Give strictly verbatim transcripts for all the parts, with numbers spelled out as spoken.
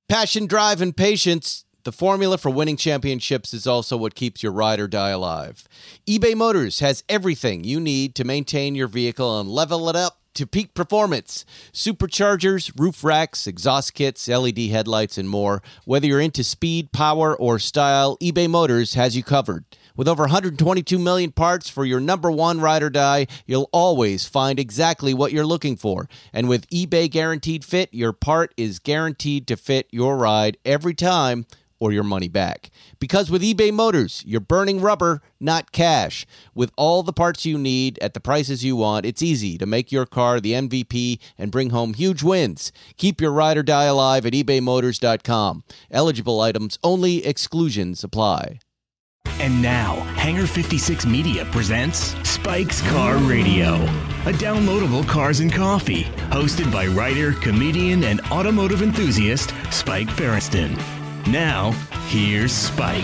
Passion, drive, and patience. The formula for winning championships is also what keeps your ride or die alive. eBay Motors has everything you need to maintain your vehicle and level it up to peak performance. Superchargers, roof racks, exhaust kits, L E D headlights, and more. Whether you're into speed, power, or style, eBay Motors has you covered. With over one hundred twenty-two million parts for your number one ride or die, you'll always find exactly what you're looking for. And with eBay Guaranteed Fit, your part is guaranteed to fit your ride every time, or your money back. Because with eBay Motors, you're burning rubber, not cash. With all the parts you need at the prices you want, it's easy to make your car the M V P and bring home huge wins. Keep your ride or die alive at ebay motors dot com. Eligible items only. Exclusions apply. And now, Hangar fifty-six Media presents Spike's Car Radio, a downloadable cars and coffee, hosted by writer, comedian, and automotive enthusiast Spike Feresten. Now, here's Spike.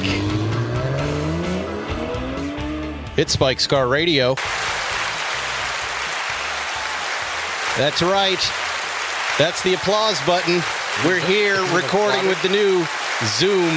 It's Spike's Car Radio. That's right. That's the applause button. We're here recording with the new Zoom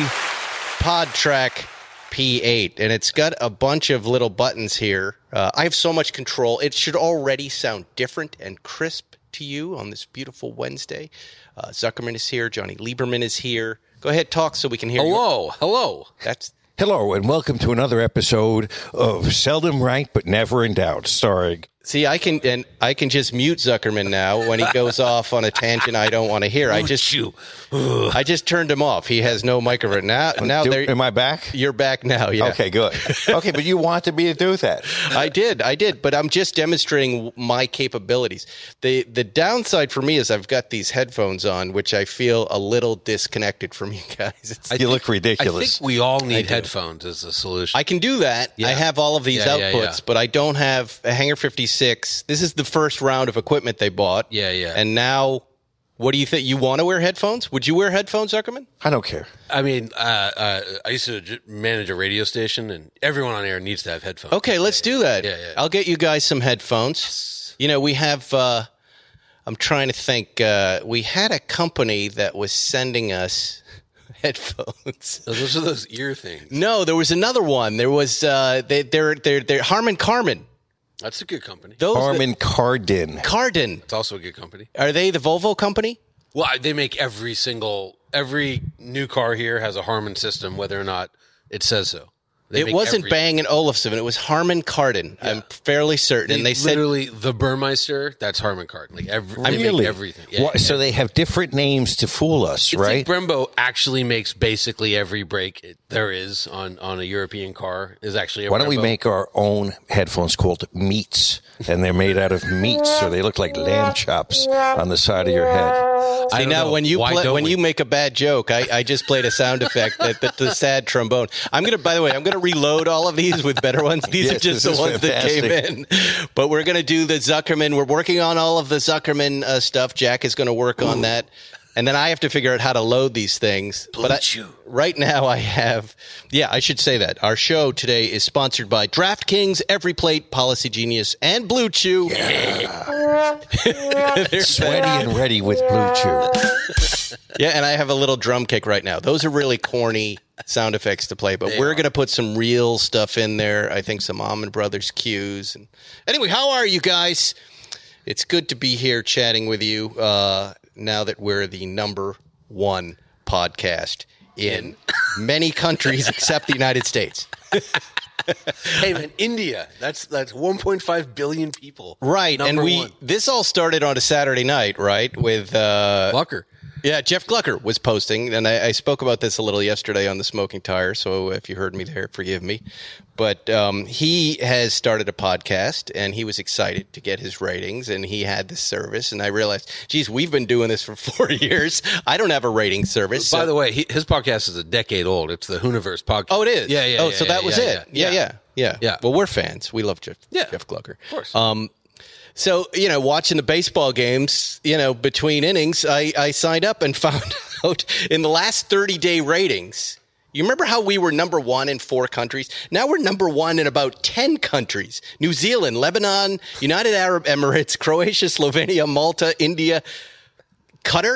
PodTrack P eight, and it's got a bunch of little buttons here. Uh, I have so much control. It should already sound different and crisp to you on this beautiful Wednesday. Uh, Zuckerman is here. Johnny Lieberman is here. Go ahead, talk so we can hear hello, you. Hello, hello. That's Hello, and welcome to another episode of Seldom Right But Never in Doubt, starring... See, I can and I can just mute Zuckerman now when he goes off on a tangent I don't want to hear. I just I just turned him off. He has no microphone now. Now do, there, am I back? You're back now. Yeah. Okay, good. Okay, but you wanted me to do that. I did, I did, but I'm just demonstrating my capabilities. The the downside for me is I've got these headphones on, which I feel a little disconnected from you guys. It's, you think, look ridiculous. I think we all need headphones as a solution. I can do that. Yeah. I have all of these yeah, outputs, yeah, yeah. but I don't have a Hangar fifty-six. This is the first round of equipment they bought. Yeah, yeah. And now, what do you think? You want to wear headphones? Would you wear headphones, Zuckerman? I don't care. I mean, uh, uh, I used to j- manage a radio station, and everyone on air needs to have headphones. Okay, let's do that. Yeah, yeah. I'll get you guys some headphones. You know, we have, uh, I'm trying to think, uh, we had a company that was sending us headphones. Oh, those are those ear things. No, there was another one. There was, uh, they, they're, they're, they're Harman Kardon. That's a good company. Those Harman Kardon. Kardon. It's also a good company. Are they the Volvo company? Well, they make every single, every new car here has a Harman system, whether or not it says so. They it wasn't every, Bang and Olufsen. It was Harman Kardon. Yeah. I'm fairly certain. They, and they literally, said, the Burmeister, that's Harman Kardon. Like every, they really? make everything. Yeah, what, yeah. So they have different names to fool us, it's right? Like Brembo actually makes basically every brake it, there is on, on a European car is actually a Why don't we Brembo. make our own headphones called meats? And they're made out of meat, so they look like lamb chops on the side of your head. See, now know. when you Why play, don't when we? you make a bad joke, I, I just played a sound effect, that, that the sad trombone. I'm gonna, by the way, I'm gonna reload all of these with better ones. These Yes, are just this the is ones fantastic. that came in. But we're gonna do the Zuckerman. We're working on all of the Zuckerman uh, stuff. Jack is gonna work on that. And then I have to figure out how to load these things. Blue but I, Chew. Right now I have, yeah, I should say that. Our show today is sponsored by DraftKings, Every Plate, Policy Genius, and Blue Chew. Yeah. Sweaty and ready with Blue Chew. Yeah, and I have a little drum kick right now. Those are really corny sound effects to play, but They we're are. going to put some real stuff in there. I think some Almond Brothers cues. And anyway, how are you guys? It's good to be here chatting with you uh, now that we're the number one podcast in many countries except the United States. Hey man, India. That's that's one point five billion people. Right, Number and we one. this all started on a Saturday night, right? With uh, Glucker. Yeah, Jeff Glucker was posting, and I, I spoke about this a little yesterday on the Smoking Tire, so if you heard me there, forgive me. But um, he has started a podcast, and he was excited to get his ratings, and he had this service, and I realized, geez, we've been doing this for four years. I don't have a rating service. By so- the way, he, his podcast is a decade old. It's the Hooniverse podcast. Oh, it is? Yeah, yeah. Oh, yeah, so yeah, that was yeah, it. Yeah, yeah, yeah. Yeah. Well, we're fans. We love Jeff, Yeah. Jeff Glucker. Of course. Um, so, you know, watching the baseball games, you know, between innings, I, I signed up and found out in the last thirty-day ratings, you remember how we were number one in four countries? Now we're number one in about ten countries. New Zealand, Lebanon, United Arab Emirates, Croatia, Slovenia, Malta, India, Qatar.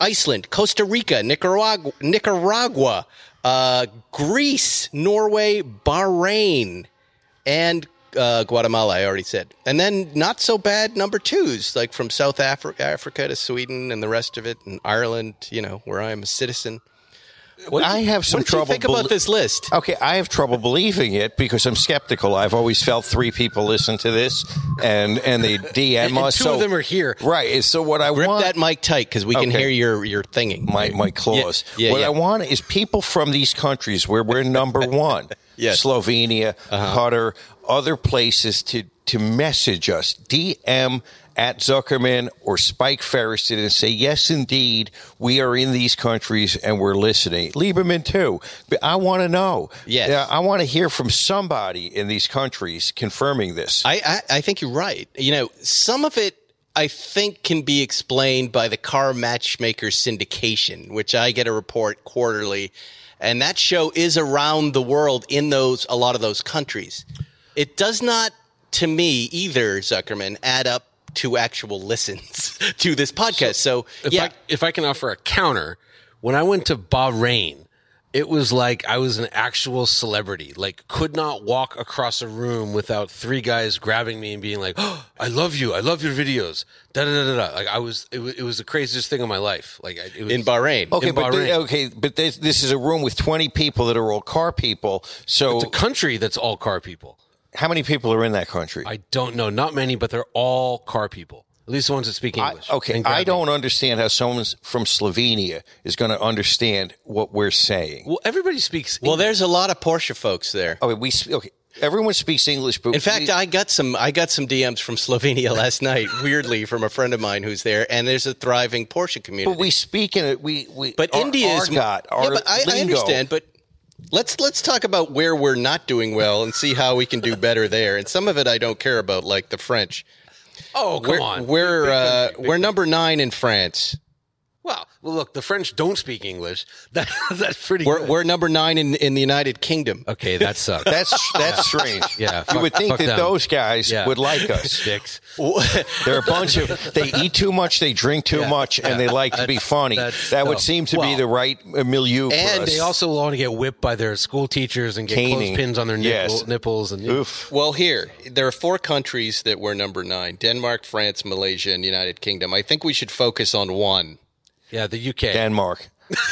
Iceland, Costa Rica, Nicaragua, Nicaragua uh, Greece, Norway, Bahrain, and uh, Guatemala, I already said. And then not so bad number twos, like from South Afri- Africa to Sweden and the rest of it, and Ireland, you know, where I am a citizen. What I you, have some what trouble. What do you think about bel- this list? Okay, I have trouble believing it because I'm skeptical. I've always felt three people listen to this, and and they D M and, us. and two so, of them are here. Right. So what I Grip want that mic tight because we can Okay. hear your, your thinging. my my claws. Yeah, yeah, what yeah. I want is people from these countries where we're number one. Yes. Slovenia, Qatar, other places to to message us. D M at Zuckerman or Spike Ferriston and say, yes, indeed, we are in these countries and we're listening. Lieberman, too. But I want to know. Yes. Yeah, I want to hear from somebody in these countries confirming this. I, I, I think you're right. You know, some of it I think can be explained by the Car Matchmaker syndication, which I get a report quarterly, and that show is around the world in those a lot of those countries. It does not, to me, either, Zuckerman, add up to actual listens to this podcast. So, If yeah. I, if I can offer a counter, when I went to Bahrain, it was like I was an actual celebrity. Like, could not walk across a room without three guys grabbing me and being like, "Oh, I love you. I love your videos." Da da da da. da. Like I was, it was, it was the craziest thing of my life. Like I- it was in Bahrain. Okay, in but Bahrain. they- okay, but this, this is a room with twenty people that are all car people. So It's a country that's all car people. how many people are in that country? I don't know, not many, but they're all car people. At least the ones that speak I- English. okay, And grab I me. don't understand how someone from Slovenia is going to understand what we're saying. Well, everybody speaks. Well, English. there's a lot of Porsche folks there. Okay, we sp- okay. Everyone speaks English, but In fact, we, I got some I got some D Ms from Slovenia last night, weirdly, from a friend of mine who's there, and there's a thriving Porsche community. but we speak in it. We we. But our, India is Argot, yeah, our but I, I lingo. understand. But let's let's talk about where we're not doing well and see how we can do better there. And some of it I don't care about, like the French. Oh, come We're on. we're Big uh, country, big we're country. number nine in France. Well, well, look, the French don't speak English. That, that's pretty We're good. we're number nine in in the United Kingdom. Okay, that sucks. That's that's strange. Yeah, you fuck- would think fuck that them. those guys Yeah. would like us. Dicks. They're a bunch of. They eat too much, they drink too Yeah. much, and they like to be funny. that's- That would no. seem to be Well, the right uh, milieu for and us. They also want to get whipped by their school teachers and get Caning. clothespins on their nipple, Yes. nipples. And Oof. Well, here there are four countries that were number nine: Denmark, France, Malaysia, and United Kingdom. I think we should focus on one. yeah, the U K. Denmark.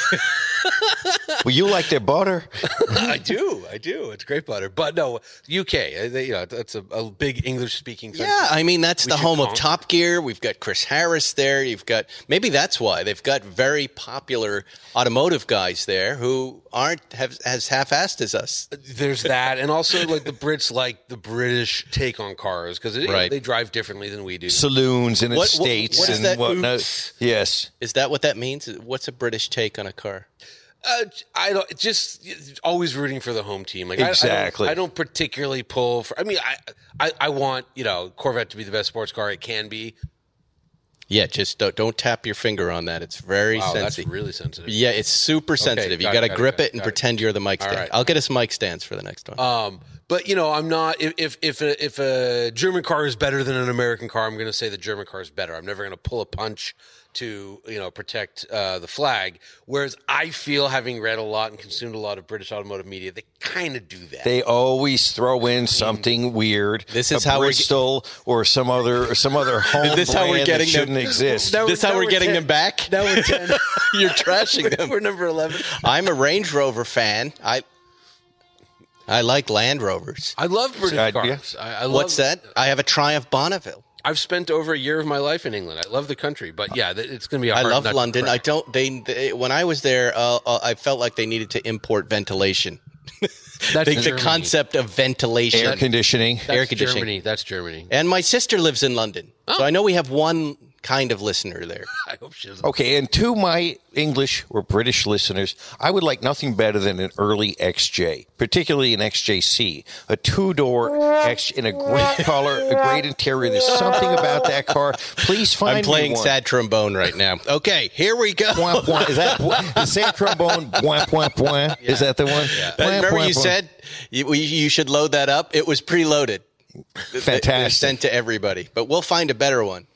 Well, you like their butter? I do, I do. It's great butter, but no, U K. uh, they- You know, that's a, a big English-speaking country. Yeah, I mean that's We the should home of conquer. Top Gear. We've got Chris Harris there. You've got maybe that's why they've got very popular automotive guys there who aren't have, as half-assed as us. There's that, and also like the Brits like the British take on cars because Right. they drive differently than we do. Saloons and What- what- estates what is and that? whatnot. Oops. Yes. Is that what that means? What's a British take on a car? Uh, I don't just always rooting for the home team. Like I- Exactly. I, don't, I don't particularly pull for. I mean, I, I I want you know Corvette to be the best sports car it can be. Yeah, just don't, don't tap your finger on that. It's very Wow, that's sensitive. really sensitive. Yeah, it's super sensitive. You got got it, to got it, grip got it, it, and got it. pretend you're the mic stand. right. I'll get us mic stands for the next one. Um, but you know, I'm not. If if if a, if a German car is better than an American car, I'm going to say the German car is better. I'm never going to pull a punch to you know protect uh, the flag. Whereas I feel, having read a lot and consumed a lot of British automotive media, they kind of do that. They always throw in something weird. This is a how we're ge- Bristol or some other or some other home Is this how we're brand getting that them- shouldn't exist. Now this we're- how now we're we're getting ten. them back? Now we're ten. You're trashing them. We're number eleven. I'm a Range Rover fan. I I like Land Rovers. I love British Uh, cars. I, I love, What's that? I have a Triumph Bonneville. I've spent over a year of my life in England. I love the country, but yeah, th- it's going to be a I hard love nut to London. I crack. don't. They, they when I was there, uh, uh, I felt like they needed to import ventilation. That's the, the Germany. concept of ventilation. Air conditioning. That's air conditioning. Germany. That's Germany. And my sister lives in London, Oh. so I know we have one kind of listener there. I hope she doesn't. Okay, and to my English or British listeners, I would like nothing better than an early X J, particularly an X J C, a two-door X in a great color, a great interior. There's something about that car. Please find I'm playing me one. sad trombone right now. Okay, here we go. Point, point. Is that is sad trombone? Point, point, point. Is that the one? Uh, Point, Remember point, you point. said you, you should load that up? It was preloaded. They're Fantastic. sent to everybody. But we'll find a better one.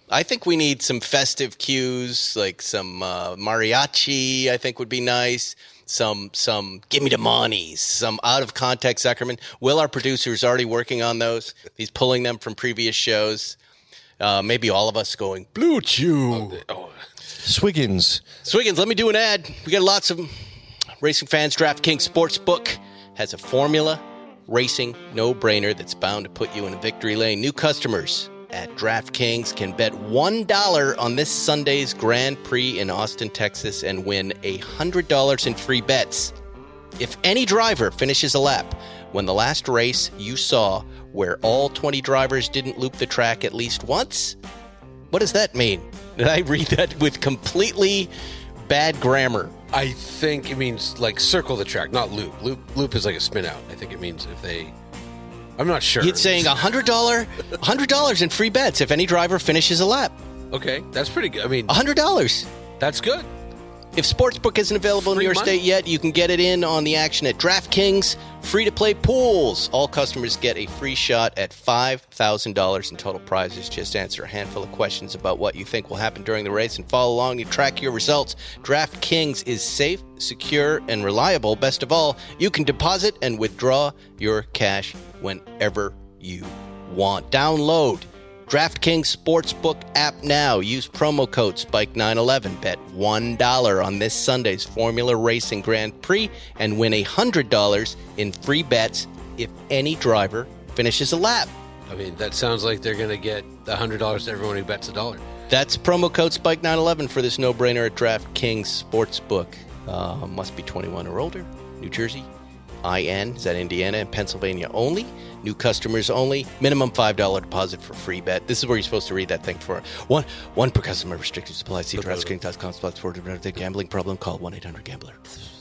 I think we need some festive cues, like some uh, mariachi, I think would be nice. Some, some, give me the monies, some out of context Zuckerman. Will, our producer, is already working on those. He's pulling them from previous shows. Uh, maybe all of us going, Blue Chew. Oh, oh. Swiggins. Swiggins, let me do an ad. We got lots of racing fans. DraftKings Sportsbook has a formula racing no-brainer that's bound to put you in a victory lane. New customers at DraftKings can bet one dollar on this Sunday's Grand Prix in Austin, Texas, and win one hundred dollars in free bets. If any driver finishes a lap when the last race you saw where all twenty drivers didn't loop the track at least once, what does that mean? Did I read that with completely bad grammar? I think it means like circle the track, not loop. Loop loop is like a spin out. I think it means if they... I'm not sure. It's saying one hundred dollars one hundred dollars in free bets if any driver finishes a lap. Okay, that's pretty good. I mean... one hundred dollars. That's good. If Sportsbook isn't available Free in your money? state yet, you can get it in on the action at DraftKings. Free-to-play pools. All customers get a free shot at five thousand dollars in total prizes. Just answer a handful of questions about what you think will happen during the race and follow along and track your results. DraftKings is safe, secure, and reliable. Best of all, you can deposit and withdraw your cash whenever you want. Download DraftKings Sportsbook app now. Use promo code Spike nine eleven. Bet one dollar on this Sunday's Formula Racing Grand Prix and win one hundred dollars in free bets if any driver finishes a lap. I mean, that sounds like they're going to get one hundred dollars to everyone who bets a dollar. That's promo code Spike nine eleven for this no-brainer at DraftKings Sportsbook. Uh, must be twenty-one or older. New Jersey, I N, is that Indiana, and Pennsylvania only. New customers only. Minimum five dollars deposit for free bet. This is where you're supposed to read that thing for. One one per customer, restricted supply. See DraftKings dot com slash for the gambling problem. Call one eight hundred gambler.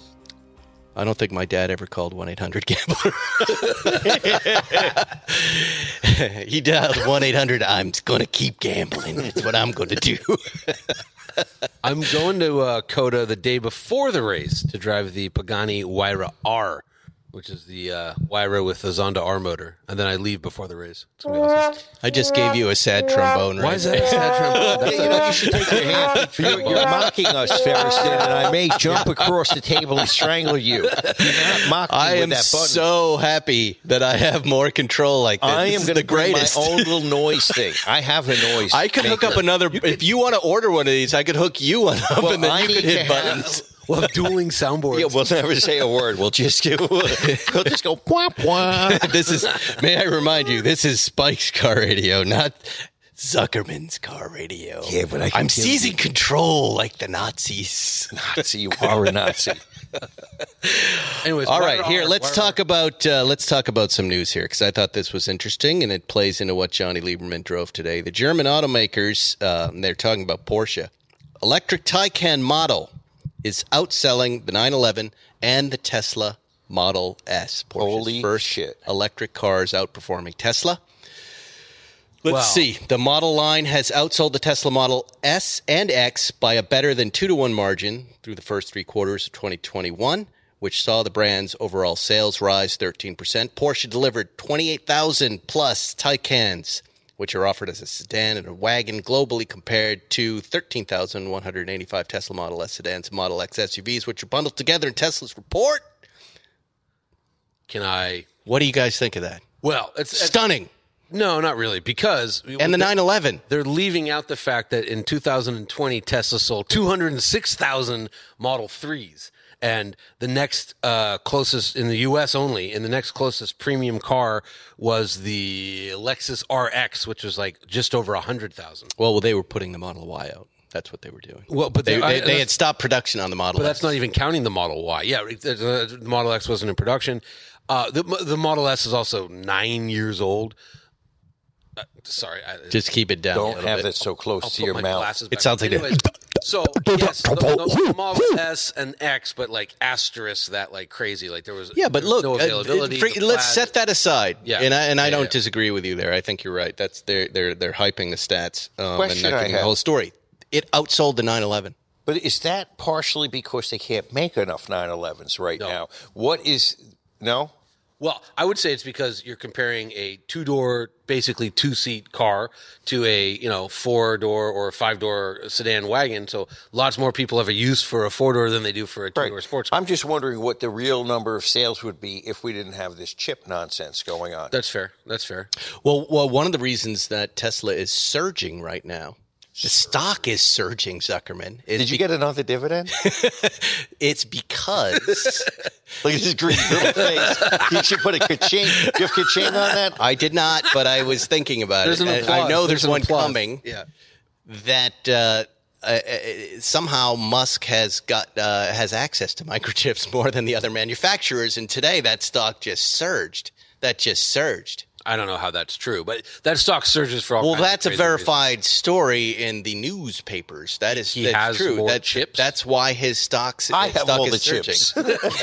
I don't think my dad ever called one eight hundred gambler. He dialed one eight hundred, I'm going to keep gambling. That's what I'm going to do. I'm going to uh, COTA the day before the race to drive the Pagani Huayra R, which is the uh, Huayra with the Zonda R motor, and then I leave before the race. It's gonna be awesome. I just gave you a sad trombone. Right? Why is that a sad trombone? That's You know, you should take your hand. You're, you're mocking us, Ferriston, and I may jump across the table and strangle you. You're not mocking I with am that button. so happy that I have more control like this. I This am is going the to bring greatest. my own little noise thing. I have a noise. I could hook maker. up another. If you want to order one of these, I could hook you one up, Well, and then I you could need hit to have- buttons. We'll have dueling soundboards. Yeah, we'll never say a word. We'll just go. We'll just go. Wah, wah. This is. May I remind you? This is Spike's car radio, not Zuckerman's car radio. Yeah, but I can I'm kill seizing control like the Nazis. Nazi, you are a Nazi. Anyways, All Huayra right, here R, let's Huayra talk about uh, let's talk about some news here because I thought this was interesting and it plays into what Johnny Lieberman drove today. The German automakers, uh, they're talking about Porsche. Electric Taycan model is outselling the nine eleven and the Tesla Model S. Porsche's Holy first shit. electric cars outperforming Tesla. Let's Wow. see. The model line has outsold the Tesla Model S and X by a better than two to one margin through the first three quarters of twenty twenty-one, which saw the brand's overall sales rise thirteen percent. Porsche delivered twenty-eight thousand plus Taycans, which are offered as a sedan and a wagon globally, compared to thirteen thousand one hundred eighty-five Tesla Model S sedans and Model X S U Vs, which are bundled together in Tesla's report. Can I? What do you guys think of that? Well, it's, it's Stunning. no, not really, because And the nine eleven. they're leaving out the fact that in two thousand twenty Tesla sold two hundred six thousand Model threes. And the next uh, closest in the U S only, and the next closest premium car was the Lexus R X, which was like just over one hundred thousand. Well, well, they were putting the Model Y out. That's what they were doing. Well, but They, they- I- they, they had stopped production on the Model But S. that's not even counting the Model Y. Yeah, the the Model X wasn't in production. Uh, the the Model S is also nine years old. Uh, sorry, I, Just keep it down. a Don't little have bit. it so close I'll to put your my mouth. glasses It back. sounds like Anyways, so yes, the, the, the Model S and X, but like asterisk that like crazy. Like there was Yeah, but there was look, no uh, availability. free- the let's plaid- set that aside. Yeah. and I and I Yeah, don't yeah. disagree with you there. I think you're right. That's they're they're they're hyping the stats um, and Question not I giving the have. whole story. It outsold the nine eleven. But is that partially because they can't make enough nine elevens right No. now? What is no? Well, I would say it's because you're comparing a two-door, basically two-seat car to a, you know, four-door or five-door sedan wagon. So lots more people have a use for a four-door than they do for a two-door Right. sports car. I'm just wondering what the real number of sales would be if we didn't have this chip nonsense going on. That's fair. That's fair. Well, well, one of the reasons that Tesla is surging right now, the stock is surging, Zuckerman. is Did you be- get another dividend? It's because Look at his green little face. You should put a ka-ching. Do you have ka-ching on that? I did not, but I was thinking about There's it. an and applause. I know there's, an one applause. coming. Yeah. That uh, uh, somehow Musk has got uh, has access to microchips more than the other manufacturers, and today that stock just surged. That just surged. I don't know how that's true, but that stock surges for all Well, kinds of that's a crazy verified story in the newspapers. That is He that's has true. more that, chips? That's why his stocks. I his have stock all is the surging. chips.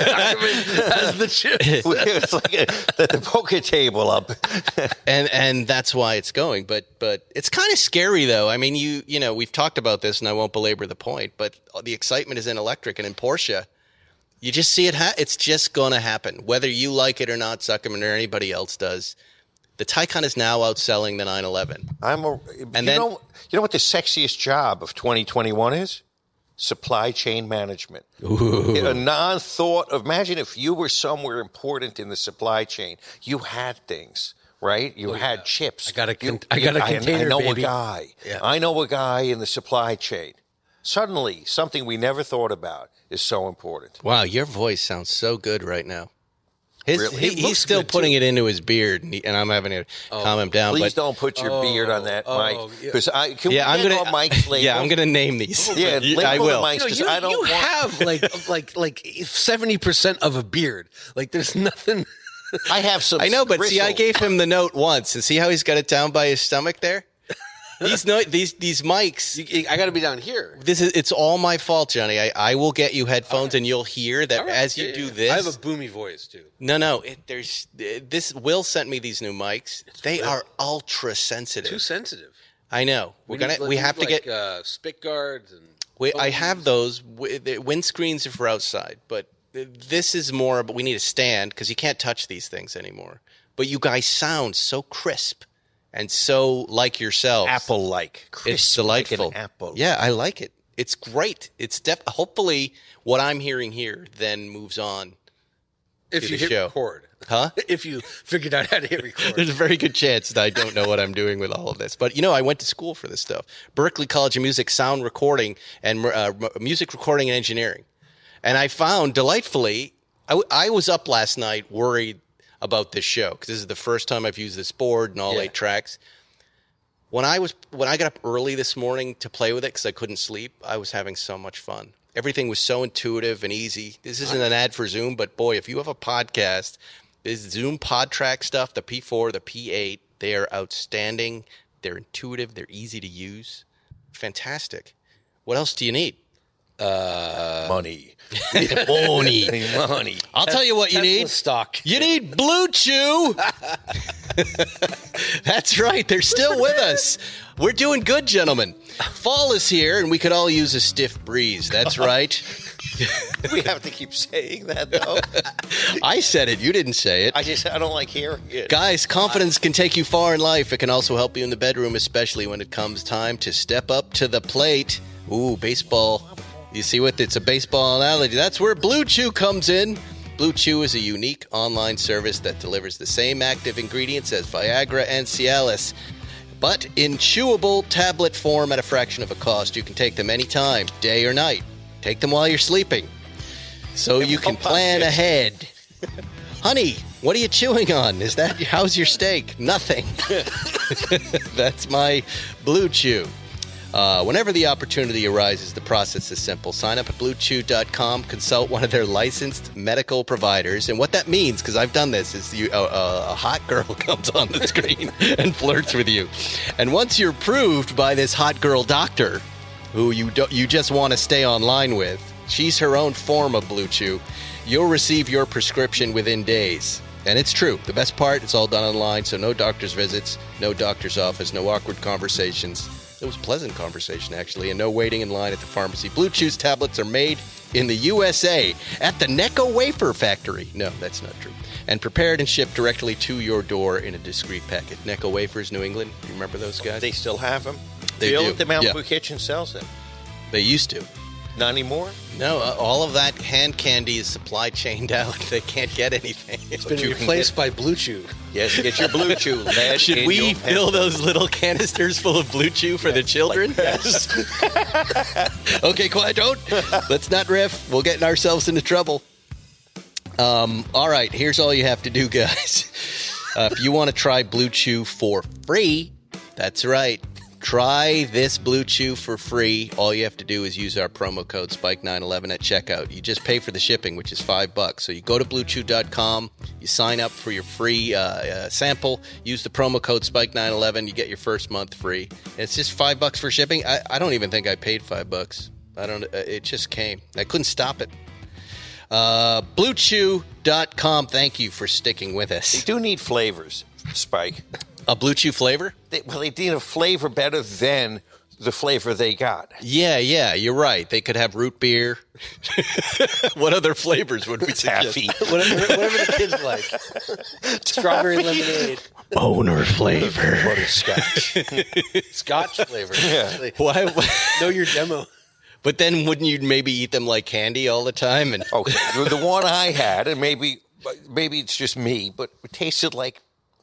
That's the chip. It's like a, the, the poker table up. and and that's why it's going. But but it's kind of scary though. I mean, you you know we've talked about this, and I won't belabor the point. But the excitement is in electric, and in Porsche, you just see it. Ha- it's just going to happen, whether you like it or not, Zuckerman, or anybody else does. The Taycan is now outselling the nine eleven. I'm a, And you then- know, you know what the sexiest job of twenty twenty-one is? Supply chain management. Ooh. A non-thought of, imagine if you were somewhere important in the supply chain. You had things, right? You had chips. I got a con- You- I got a I- container, I know baby. a guy. Yeah. I know a guy in the supply chain. Suddenly, something we never thought about is so important. Wow, your voice sounds so good right now. His, Really? he, It he's looks still good, putting too. it into his beard, and, he, and I'm having to calm him down. Please but don't put your beard on that, oh, Mike. yeah. Because I can yeah, we I'm get gonna. all Mike's labels? Yeah, I'm gonna name these. Yeah, You- label I the will. Mike's. You, know, 'cause you, I don't you want- have like like like seventy percent of a beard. Like there's nothing. I have some. I know, but see, I bristle. gave him the note once, and see how he's got it down by his stomach there. These no, these these mics. I got to be down here. This is it's all my fault, Johnny. I, I will get you headphones, and you'll hear that All right. as you Yeah, do yeah. this. I have a boomy voice too. no, no. It, there's this. Will sent me these new mics. They real. are ultra sensitive. Too sensitive. I know. We're We gonna. need- we need, have to like, get. uh, spit guards and. We, I foams. have those. wi- The windscreens are for outside, but this is more. But we need a stand because you can't touch these things anymore. But you guys sound so crisp and so like yourselves. Apple-like. It's Crisp delightful. Like an apple. Yeah, I like it. It's great. It's def- hopefully what I'm hearing here then moves on. If to you the hit show. record, Huh? if you figured out how to hit record. There's a very good chance that I don't know what I'm doing with all of this. But, you know, I went to school for this stuff. Berklee College of Music, sound recording, and uh, m- music recording and engineering. And I found, delightfully, I, w- I was up last night worried about this show because this is the first time I've used this board and all Yeah. eight tracks. When I was when I got up early this morning to play with it because I couldn't sleep, I was having so much fun. Everything was so intuitive and easy. This isn't an ad for Zoom, but boy, if you have a podcast, this Zoom PodTrack stuff, the P four, the P eight, they are outstanding. They're intuitive. They're easy to use. Fantastic. What else do you need? Money. Money. Money. I'll tell you what you Tesla need. stock. You need Blue Chew. That's right. They're still with us. We're doing good, gentlemen. Fall is here, and we could all use a stiff breeze. That's right. We have to keep saying that, though. I said it. You didn't say it. I just, I don't like hearing it. Guys, confidence can take you far in life. It can also help you in the bedroom, especially when it comes time to step up to the plate. Ooh, baseball. You see what? It's a baseball analogy. That's where Blue Chew comes in. Blue Chew is a unique online service that delivers the same active ingredients as Viagra and Cialis, but in chewable tablet form at a fraction of a cost. You can take them anytime, day or night. Take them while you're sleeping, so you can plan ahead. Honey, what are you chewing on? Is that how's your steak? Nothing. That's my Blue Chew. Uh, whenever the opportunity arises, the process is simple. Sign up at blue chew dot com, consult one of their licensed medical providers. And what that means, because I've done this, is you, uh, uh, a hot girl comes on the screen and flirts with you. And once you're approved by this hot girl doctor, who you, do, you just want to stay online with, she's her own form of Blue Chew, you'll receive your prescription within days. And it's true. The best part, it's all done online, so no doctor's visits, no doctor's office, no awkward conversations. It was pleasant conversation, actually, and no waiting in line at the pharmacy. Blue Chew's tablets are made in the U S A at the Necco Wafer Factory. No, that's not true. And prepared and shipped directly to your door in a discreet packet. Necco Wafers, New England. You remember those guys? They still have them? They Bill do. at the Malibu Yeah. Kitchen sells them. They used to. Not anymore? No, uh, all of that hand candy is supply chained out. They can't get anything. It's been you can replaced by Blue Chew. Yes, get your Blue Chew. Lead Should in we your fill those little canisters full of Blue Chew for the children? Yes. Okay, quiet, don't. Let's not riff. We'll get ourselves into trouble. Um, all right, here's all you have to do, guys. Uh, if you want to try Blue Chew for free, that's right. Try this Blue Chew for free. All you have to do is use our promo code Spike nine eleven at checkout. You just pay for the shipping, which is five bucks. So you go to blue chew dot com, you sign up for your free uh, uh, sample, use the promo code Spike nine eleven, you get your first month free. And it's just five bucks for shipping. I, I don't even think I paid five bucks. I don't. Uh, it just came. I couldn't stop it. Uh, blue chew dot com. Thank you for sticking with They us. do need flavors, Spike. A Blue Chew flavor? They, well, they need a flavor better than the flavor they got. Yeah, yeah, you're right. They could have root beer. What other flavors would we suggest? Taffy. Whatever, whatever the kids like. Strawberry lemonade. Boner flavor. Butterscotch. Scotch flavor. Yeah. Why? Know your demo. But then wouldn't you maybe eat them like candy all the time? And Okay, the one I had, and maybe maybe it's just me, but it tasted like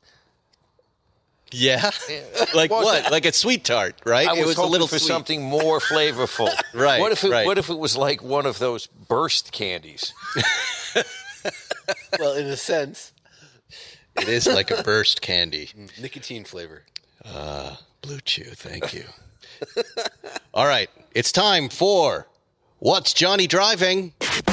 yeah, like What was what? that? Like a sweet tart, right? I was, it was hoping a little for sweet. something more flavorful. Right, What if it, right. What if it was like one of those burst candies? Well, in a sense, It is like a burst candy. nicotine flavor. Blue Chew, thank you. All right, it's time for What's Johnny Driving?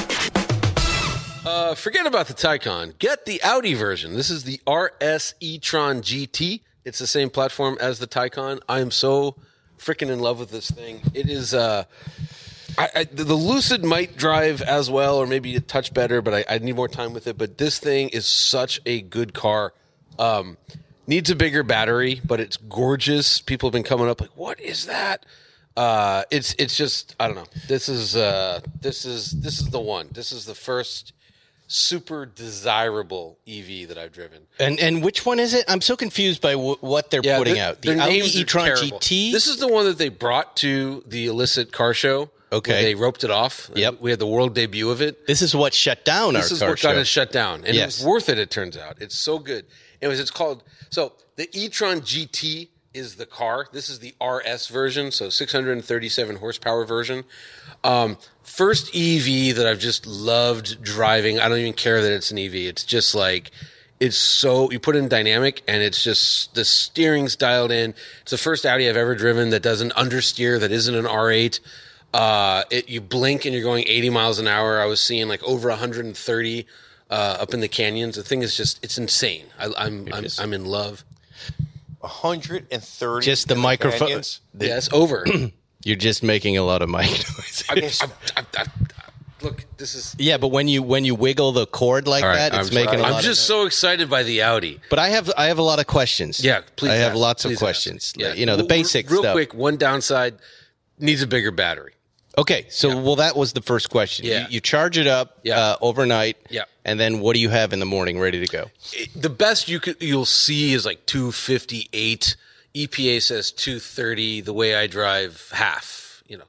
Uh, forget about the Taycan. Get the Audi version. This is the R S e-tron G T. It's the same platform as the Taycan. I am so freaking in love with this thing. It is. Uh, I, I, the the Lucid might drive as well, or maybe a touch better, but I, I need more time with it. But this thing is such a good car. Um, needs a bigger battery, but it's gorgeous. People have been coming up like, "What is that?" Uh, it's it's just I don't know. This is uh, this is this is the one. This is the first super desirable E V that I've driven. And and which one is it? I'm so confused by w- what they're putting their- out. The their Audi names are e-tron terrible. G T? This is the one that they brought to the illicit car show. Okay. where they roped it off. Yep. We had the world debut of it. This is what shut down This our is car what show. got it shut down, and Yes. it was worth it. It turns out it's so good. Anyways, it's called so the e-tron G T is the car. This is the R S version, so six hundred thirty-seven horsepower version. Um, first E V that I've just loved driving. I don't even care that it's an E V. It's just like it's so you put in dynamic, and it's just the steering's dialed in. It's the first Audi I've ever driven that doesn't understeer. That isn't an R eight. Uh, it, you blink and you're going eighty miles an hour. I was seeing like over one hundred thirty uh, up in the canyons. The thing is just, it's insane. I, I'm, I'm, just- I'm in love. one hundred thirty. Just the in microphone. canyons? the- Yes, over. You're just making a lot of mic noise. I, I, I, I, look, this is. Yeah, but when you when you wiggle the cord like All right, that, it's I'm, making a I'm lot just of so excited by the Audi. But I have I have a lot of questions. Yeah, please. I have ask. lots Please of ask. questions. Yeah. You know, the Real- basic Real stuff. quick, one downside needs a bigger battery. Okay, so well that was the first question. Yeah. You, you charge it up Yeah. uh, overnight. Yeah. And then what do you have in the morning ready to go? It- the best you could you'll see is like two fifty-eight. E P A says two thirty. The way I drive, half. You know.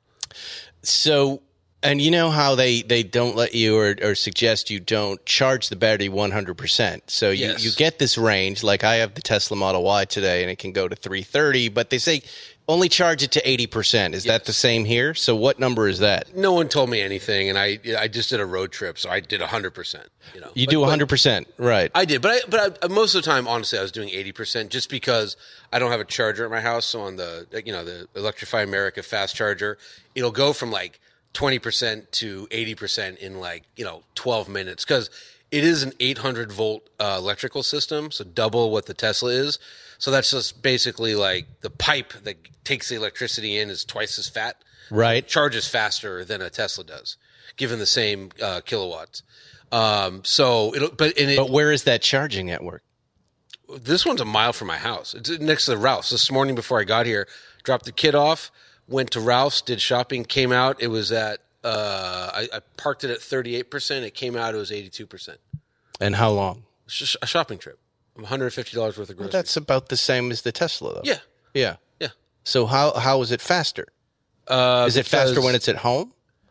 So, and you know how they, they don't let you or, or suggest you don't charge the battery one hundred percent. So you, Yes. you get this range, like I have the Tesla Model Y today and it can go to three thirty, but they say only charge it to eighty percent. Is that Yes. the same here? So what number is that? No one told me anything, and I I just did a road trip, so I did one hundred percent. You know, You But- do but one hundred percent, right. I did, but I, but I, most of the time, honestly, I was doing eighty percent just because I don't have a charger at my house. So on the like, you know the Electrify America fast charger, it'll go from like twenty percent to eighty percent in like you know twelve minutes because it is an eight hundred volt uh, electrical system, so double what the Tesla is. So that's just basically like the pipe that takes the electricity in is twice as fat. Right. Charges faster than a Tesla does, given the same uh, kilowatts. Um, so it'll, but and it, But where is that charging network? This one's a mile from my house. It's next to the Ralph's. This morning before I got here, dropped the kid off, went to Ralph's, did shopping, came out. It was at, uh, I, I parked it at thirty-eight percent. It came out, it was eighty-two percent. And how long? It's just a shopping trip. one hundred fifty dollars worth of groceries. Well, that's about the same as the Tesla, though. Yeah. Yeah. Yeah. So how how is it faster? Uh, is it faster when it's at home?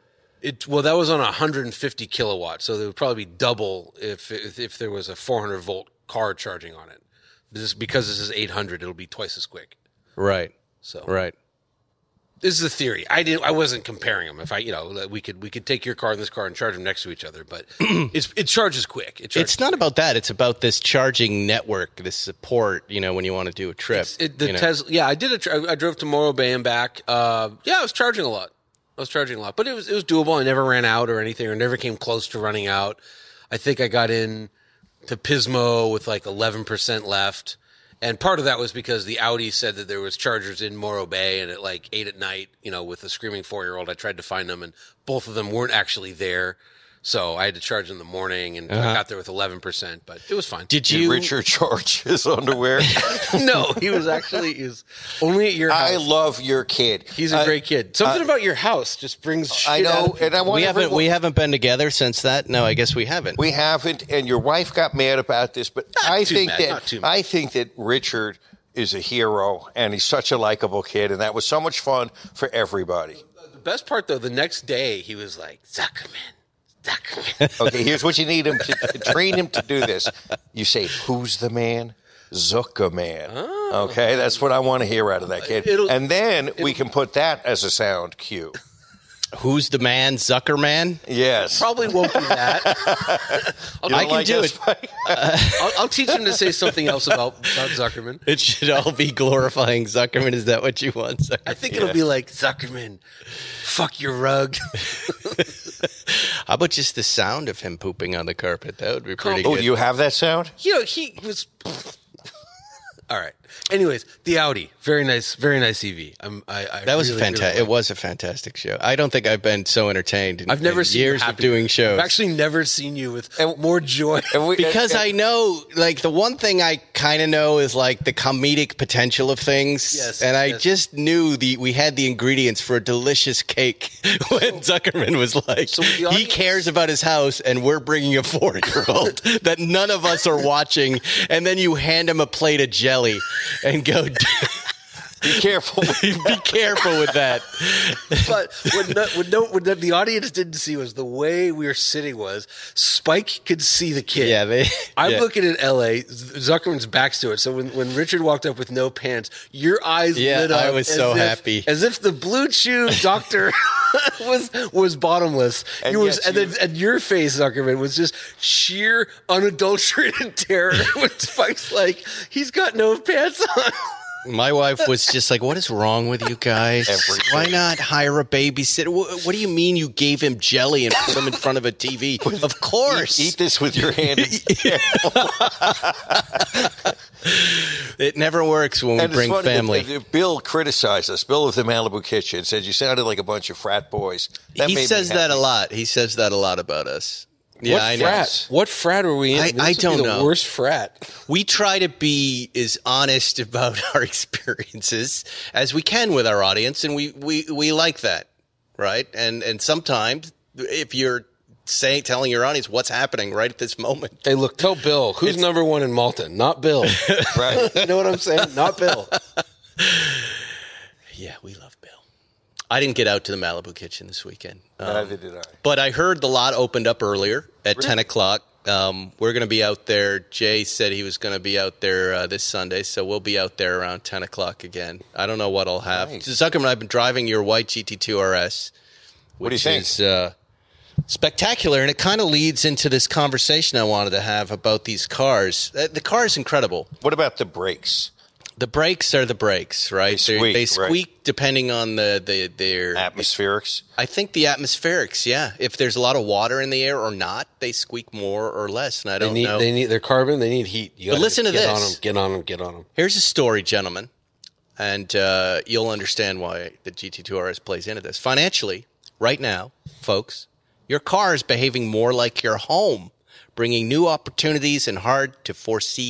It well, that was on one hundred fifty kilowatts, so it would probably be double if if, if there was a four hundred volt car charging on it. This, because this is eight hundred, it'll be twice as quick. Right. So right. This is the theory. I didn't. I wasn't comparing them. If I, you know, we could we could take your car and this car and charge them next to each other, but it's it charges quick. It charges it's not about that. It's about this charging network, this support. You know, when you want to do a trip. It, the you know? Tesla. Yeah, I did a. Tra- I drove to Morro Bay and back. Uh, yeah, I was charging a lot. I was charging a lot, but it was it was doable. I never ran out or anything, or never came close to running out. I think I got in to Pismo with like eleven percent left. And part of that was because the Audi said that there was chargers in Morro Bay, and at like eight at night, you know, with a screaming four-year-old, I tried to find them, and both of them weren't actually there. So I had to charge in the morning, and uh-huh. I got there with eleven percent, but it was fine. Did you? Did Richard charge his underwear? No, he was actually he was only at your house. I love your kid. He's a uh, great kid. Something uh, about your house just brings shit I know, out of and I want we haven't everyone, we haven't been together since that. No, I guess we haven't. We haven't, and your wife got mad about this, but Not I too think mad, that not too mad. I think that Richard is a hero, and he's such a likable kid, and that was so much fun for everybody. The best part, though, the next day, he was like, Zuckerman, Zuckerman. Okay, here's what you need him to, to train him to do this. You say, who's the man? Zuckerman. Oh. Okay, that's what I want to hear out of that kid. It'll, and then we can put that as a sound cue. Who's the man? Zuckerman? Yes. Probably won't be that. I can like do us? it. Uh, I'll, I'll teach him to say something else about, about Zuckerman. It should all be glorifying Zuckerman. Is that what you want, Zuckerman? I think it'll be like, Zuckerman, fuck your rug. How about just the sound of him pooping on the carpet? That would be pretty Oh, good. do you have that sound? You know, he was... All right. Anyways, the Audi, very nice, very nice E V. I'm, I, I that was really, a fantastic. Really it was a fantastic show. I don't think I've been so entertained in, I've never in seen years you of doing shows. I've actually never seen you with And- more joy. And we- Because and- I know, like, the one thing I kind of know is, like, the comedic potential of things. Yes, and I yes. just knew the we had the ingredients for a delicious cake when Zuckerman was like, So the he audience- cares about his house, and we're bringing a four-year-old that none of us are watching. And then you hand him a plate of jelly and go, Be careful. be careful with that. But what, no, what, no, what the audience didn't see was the way we were sitting was Spike could see the kid. Yeah, they, I'm yeah. looking at L A. Zuckerman's back's to it. So when, when Richard walked up with no pants, your eyes Yeah, lit up. I was as so if- happy. As if the Blue Chew doctor was was bottomless. And you was, yet and, you- then, and your face, Zuckerman, was just sheer unadulterated terror. When Spike's like, he's got no pants on. My wife was just like, what is wrong with you guys? Everything. Why not hire a babysitter? What, what do you mean you gave him jelly and put him in front of a T V? Of course. Eat this with your hand. It never works when we And it's bring funny that- family. that Bill criticized us. Bill of the Malibu Kitchen said you sounded like a bunch of frat boys. That He made me says that a happy. lot. He says that a lot about us. Yeah, what I know. frat? What frat are we in? I- This I would be don't the know. Worst frat. We try to be as honest about our experiences as we can with our audience, and we, we, we like that, right? And and sometimes if you're saying telling your audience what's happening right at this moment, Hey, look, tell Bill who's number one in Malton, not Bill. Right. You know what I'm saying? Not Bill. yeah, we love Bill. I didn't get out to the Malibu Kitchen this weekend. Um, Neither did I. But I heard the lot opened up earlier at ten o'clock. Um, we're going to be out there. Jay said he was going to be out there uh, this Sunday, so we'll be out there around ten o'clock again. I don't know what I'll have. Nice. Zuckerman, I've been driving your white G T two R S, What do you which think? is uh, spectacular, and it kind of leads into this conversation I wanted to have about these cars. Uh, The car is incredible. What about the brakes? The brakes are the brakes, right? They They're- squeak, they right. squeak depending on the, the their Atmospherics? I think the atmospherics, yeah. If there's a lot of water in the air or not, they squeak more or less, and I They don't need, know. they need their carbon. They need heat. You But gotta listen to get this. On them, get on them. Get on them. Here's a story, gentlemen, and uh, you'll understand why the G T two R S plays into this. Financially, right now, folks, your car is behaving more like your home, bringing new opportunities and hard-to-foresee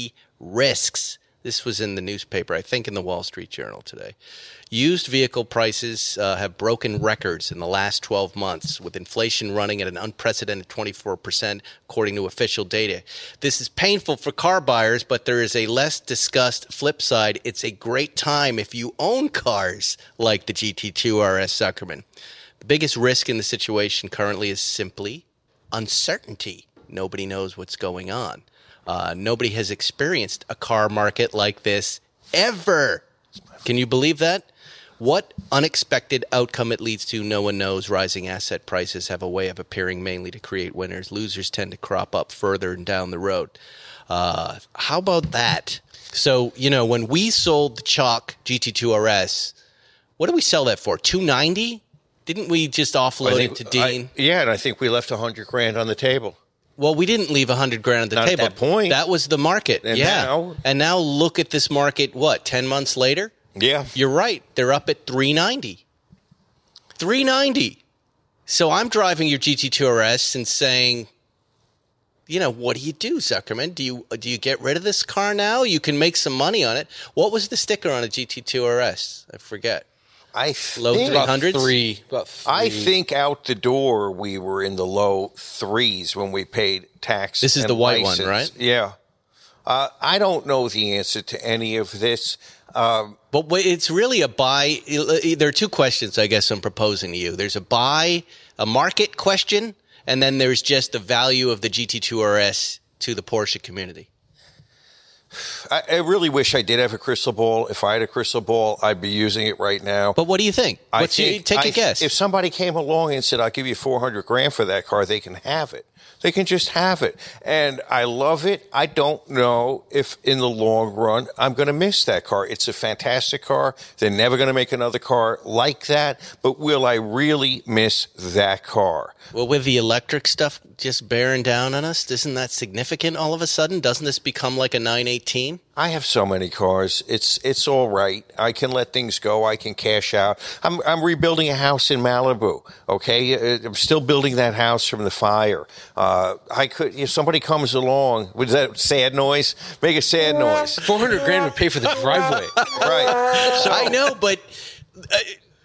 risks. This was in the newspaper, I think in the Wall Street Journal today. Used vehicle prices uh, have broken records in the last twelve months, with inflation running at an unprecedented twenty-four percent, according to official data. This is painful for car buyers, but there is a less discussed flip side. It's a great time if you own cars like the G T two R S Zuckerman. The biggest risk in the situation currently is simply uncertainty. Nobody knows what's going on. Uh, nobody has experienced a car market like this ever. Can you believe that? What unexpected outcome it leads to, no one knows. Rising asset prices have a way of appearing mainly to create winners. Losers tend to crop up further and down the road. Uh, how about that? So, you know, when we sold the Chalk G T two R S, what did we sell that for? two ninety? Didn't we just offload think, it to Dean? I, yeah, and I think we left a hundred grand on the table. Well, we didn't leave a hundred grand on the Not table. at that point. That was the market. And yeah. now? And now look at this market, what, ten months later? Yeah. You're right. They're up at three ninety. three ninety. So I'm driving your G T two R S and saying, you know, what do you do, Zuckerman? Do you do you get rid of this car now? You can make some money on it. What was the sticker on a G T two R S? I forget. I Low think, three hundreds? Three. About three. I think out the door we were in the low threes when we paid tax. This is and the white one, license. right? Yeah. Uh, I don't know the answer to any of this. Um, But wait, it's really a buy. There are two questions, I guess, I'm proposing to you. There's a buy, a market question, and then there's just the value of the G T two R S to the Porsche community. I, I really wish I did have a crystal ball. If I had a crystal ball, I'd be using it right now. But what do you think? I What's your, think- take I- a guess. If somebody came along and said, I'll give you four hundred grand for that car, they can have it. They can just have it. And I love it. I don't know if in the long run I'm going to miss that car. It's a fantastic car. They're never going to make another car like that. But will I really miss that car? Well, with the electric stuff just bearing down on us, isn't that significant all of a sudden? Doesn't this become like a nine eighteen? I have so many cars. It's it's all right. I can let things go. I can cash out. I'm I'm rebuilding a house in Malibu. Okay, I'm still building that house from the fire. Uh, I could if somebody comes along with that sad noise, make a sad noise. four hundred grand would pay for the driveway. Right. So I know, but uh,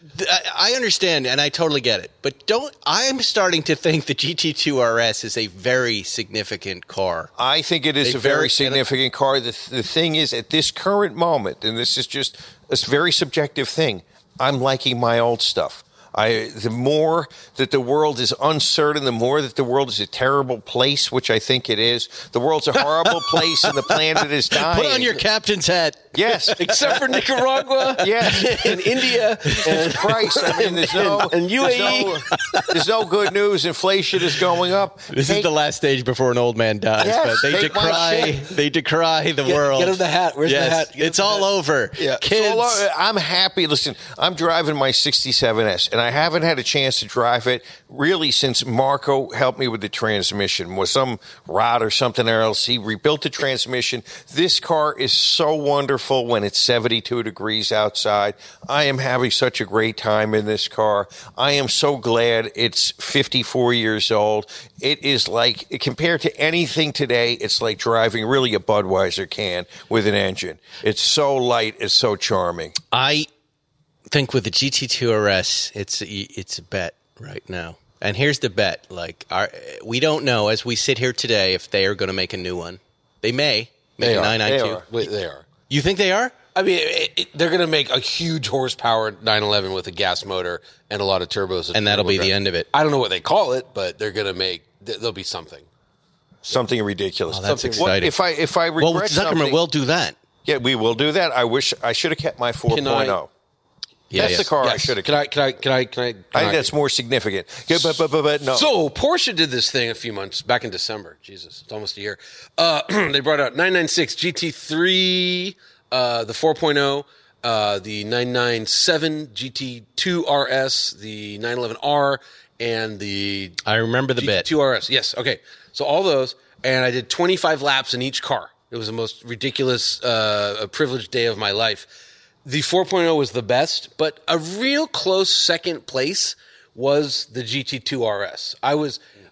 I understand, and I totally get it. But don't. I'm starting to think the G T two R S is a very significant car. I think it is They a very very- significant car. The, the thing is, at this current moment, and this is just a very subjective thing, I'm liking my old stuff. I, the more that the world is uncertain, the more that the world is a terrible place, which I think it is. The world's a horrible place, and the planet is dying. Put on your captain's hat. Yes. Except for Nicaragua Yes. and India And Christ, I mean, there's no, and, and U A E. there's no, there's no good news. Inflation is going up. This Take- is the last stage before an old man dies. Yes, but they take my decry, shit. they decry the Get- world. get him the hat. Where's the Yes, hat? Get him it's the all hat. over. Yeah. Kids. So, uh, I'm happy. Listen, I'm driving my sixty-seven S, and I haven't had a chance to drive it really since Marco helped me with the transmission. Was some rod or something else? He rebuilt the transmission. This car is so wonderful when it's seventy-two degrees outside. I am having such a great time in this car. I am so glad it's fifty-four years old. It is like, compared to anything today, it's like driving really a Budweiser can with an engine. It's so light. It's so charming. I think with the G T two R S, it's a, it's a bet right now. And here's the bet: like, our, we don't know as we sit here today if they are going to make a new one. They may make They a are. nine They ninety-two. are. Wait, they are. You think they are? I mean, it, it, they're going to make a huge horsepower nine eleven with a gas motor and a lot of turbos. And that'll be turbo the drive. end of it. I don't know what they call it, but they're going to make, th- there'll be something. Something ridiculous. Oh, that's Something- What- exciting. if I if I regret Well, something, Zuckerman will do that. yeah, we will do that. I wish I should have kept my four point oh. Yeah, That's yes. the car I Yes. should have. Can I, can I, can I, can I? Can I think that's more significant. Yeah, but, but, but, but no. So Porsche did this thing a few months back in December. Jesus, it's almost a year. Uh, they brought out nine ninety-six G T three, uh, the four point oh, uh, the nine ninety-seven G T two R S, the nine eleven R, and the I remember the G T bit. two R S. Yes. Okay. So all those, and I did twenty-five laps in each car. It was the most ridiculous, uh, privileged day of my life. The four point oh was the best, but a real close second place was the G T two R S. I was,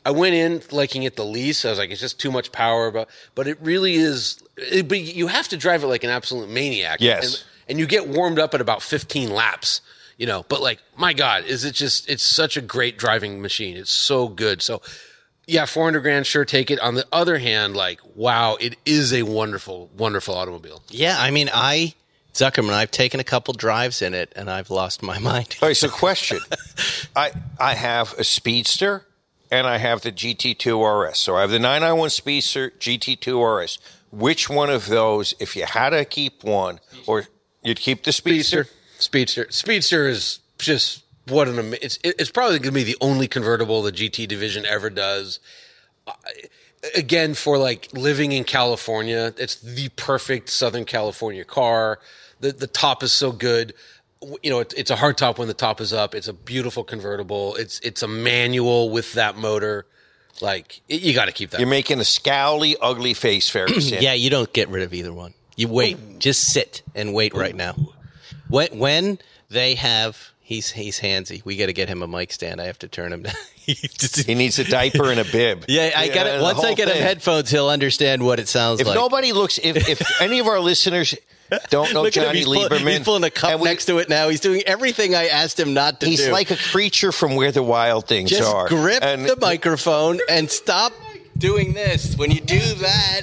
I went in liking it the least. I was like, it's just too much power, but but it really is. It, but you have to drive it like an absolute maniac. Yes, and, and you get warmed up at about fifteen laps. You know, but like, my God, is it just? It's such a great driving machine. It's so good. So, yeah, four hundred grand, sure, take it. On the other hand, like, wow, it is a wonderful, wonderful automobile. Yeah, I mean, I Zuckerman, I've taken a couple drives in it, and I've lost my mind. All right, so question. I I have a Speedster, and I have the G T two R S. So I have the nine ninety-one Speedster, G T two R S. Which one of those, if you had to keep one, or you'd keep the Speedster? Speedster. Speedster. Speedster is just what an amazing. It's, it's probably going to be the only convertible the G T division ever does. Uh, again, for like living in California, it's the perfect Southern California car. The the top is so good. You know, it, it's a hard top when the top is up. It's a beautiful convertible. It's it's a manual with that motor. Like, it, you got to keep that. You're making a scowly, ugly face, Ferguson. Yeah, you don't get rid of either one. You wait. Ooh. Just sit and wait Ooh. right now. When when they have, he's he's handsy. We got to get him a mic stand. I have to turn him down. He needs a diaper and a bib. Yeah, I got it. Once I get thing. him headphones, he'll understand what it sounds if like. If nobody looks, if if any of our listeners don't know Johnny he's Lieberman, pull, he's pulling a cup we, next to it now. He's doing everything I asked him not to he's do. He's like a creature from Where the Wild Things Just Are. Just grip and, the microphone and stop doing this. When you do that,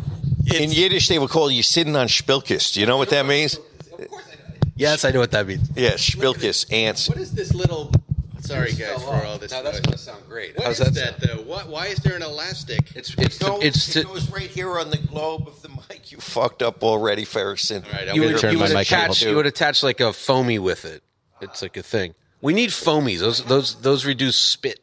in Yiddish they would call you sitting on Spilkis. Do you know what that means? Of course I know. Yes, I know what that means. Yeah, Spilkis, ants. What is this little... Sorry, guys, for all this. Now, that's going to sound great. What How's is that, that though? What, why is there an elastic? It's it's it goes, to, it's it to, goes right here on the globe of the mic. You fucked up already, Ferguson. All right, I'm you going to would, turn you my would mic attach, on. You would attach like a foamy with it. It's like a thing. We need foamies. Those those those reduce spit.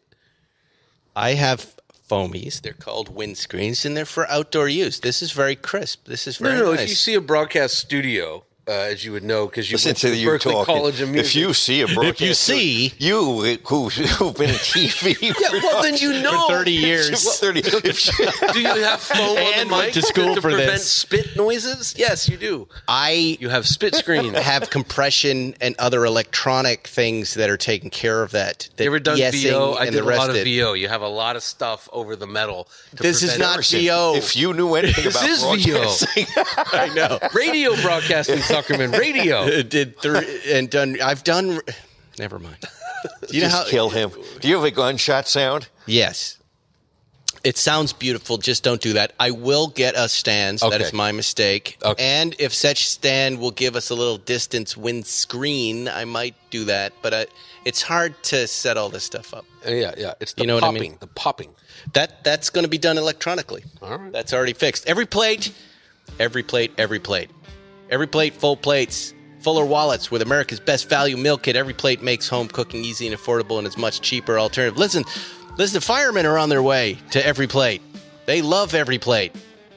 I have foamies. They're called windscreens, and they're for outdoor use. This is very crisp. This is very no, no, no. nice. If you see a broadcast studio, uh, as you would know, because you Listen went to, to you Berkeley talking. College of Music. If you see a broadcast, if you see you who who've been in T V, yeah, well then you know for thirty years. thirty. Do you have foam and on the mic went to school to for prevent this. spit noises? Yes, you do. I you have spit screen. have compression and other electronic things that are taking care of that. that You ever done V O? I and did the a lot rest of V O. You have a lot of stuff over the metal. To this is not Person. V O. If you knew anything this about is broadcasting, V O. I know. Radio broadcasting, Zuckerman. Radio. Did three and done. I've done. Never mind. You know how kill him. Do you have a gunshot sound? Yes. It sounds beautiful. Just don't do that. I will get us stands. Okay. That is my mistake. Okay. And if such stand will give us a little distance windscreen, I might do that. But I, it's hard to set all this stuff up. Uh, yeah, yeah. It's the You know what I popping. mean? The popping. That that's going to be done electronically. All right. That's already fixed. Every plate, every plate, every plate, every plate, full plates. Fuller Wallets with America's best value meal kit. Every plate makes home cooking easy and affordable, and it's much cheaper alternative. Listen, listen, the firemen are on their way to Every Plate. They love Every Plate.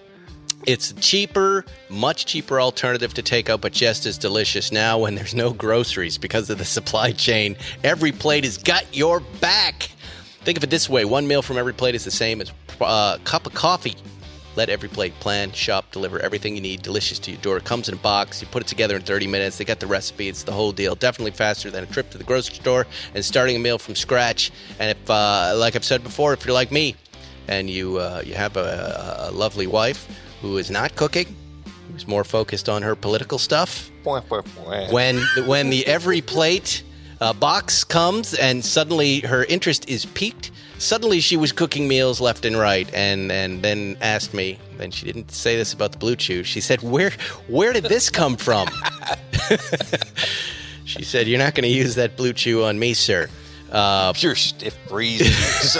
It's cheaper, much cheaper alternative to takeout, but just as delicious now when there's no groceries because of the supply chain. Every Plate has got your back. Think of it this way. One meal from Every Plate is the same as a cup of coffee. Let Every Plate plan, shop, deliver everything you need, delicious to your door. It comes in a box. You put it together in thirty minutes. They got the recipe. It's the whole deal. Definitely faster than a trip to the grocery store and starting a meal from scratch. And if, uh, like I've said before, if you're like me and you uh, you have a, a lovely wife who is not cooking, who's more focused on her political stuff, when when the Every Plate uh, box comes and suddenly her interest is piqued. Suddenly she was cooking meals left and right, and, and then asked me, and she didn't say this about the Blue Chew, she said, where where did this come from? She said, you're not going to use that Blue Chew on me, sir. Uh, You're stiff breezy.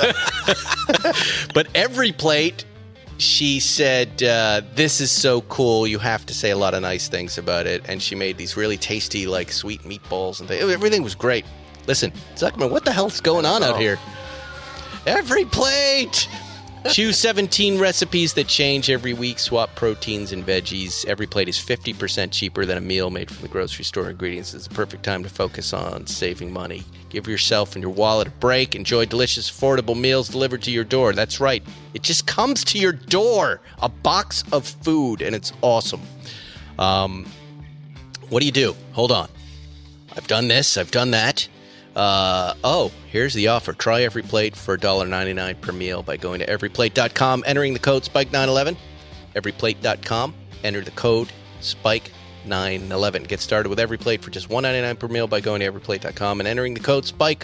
But Every Plate, she said, uh, this is so cool, you have to say a lot of nice things about it, and she made these really tasty, like, sweet meatballs, and things. Everything was great. Listen, Zuckerman, what the hell's going on out here? Every Plate! Choose seventeen recipes that change every week. Swap proteins and veggies. Every Plate is fifty percent cheaper than a meal made from the grocery store ingredients. It's the perfect time to focus on saving money. Give yourself and your wallet a break. Enjoy delicious, affordable meals delivered to your door. That's right. It just comes to your door. A box of food, and it's awesome. Um, what do you do? Hold on. I've done this. I've done that. Uh, oh, here's the offer. Try Every Plate for one dollar ninety-nine per meal by going to every plate dot com, entering the code Spike nine eleven. every plate dot com, enter the code Spike nine eleven. Get started with Every Plate for just one dollar ninety-nine per meal by going to every plate dot com and entering the code Spike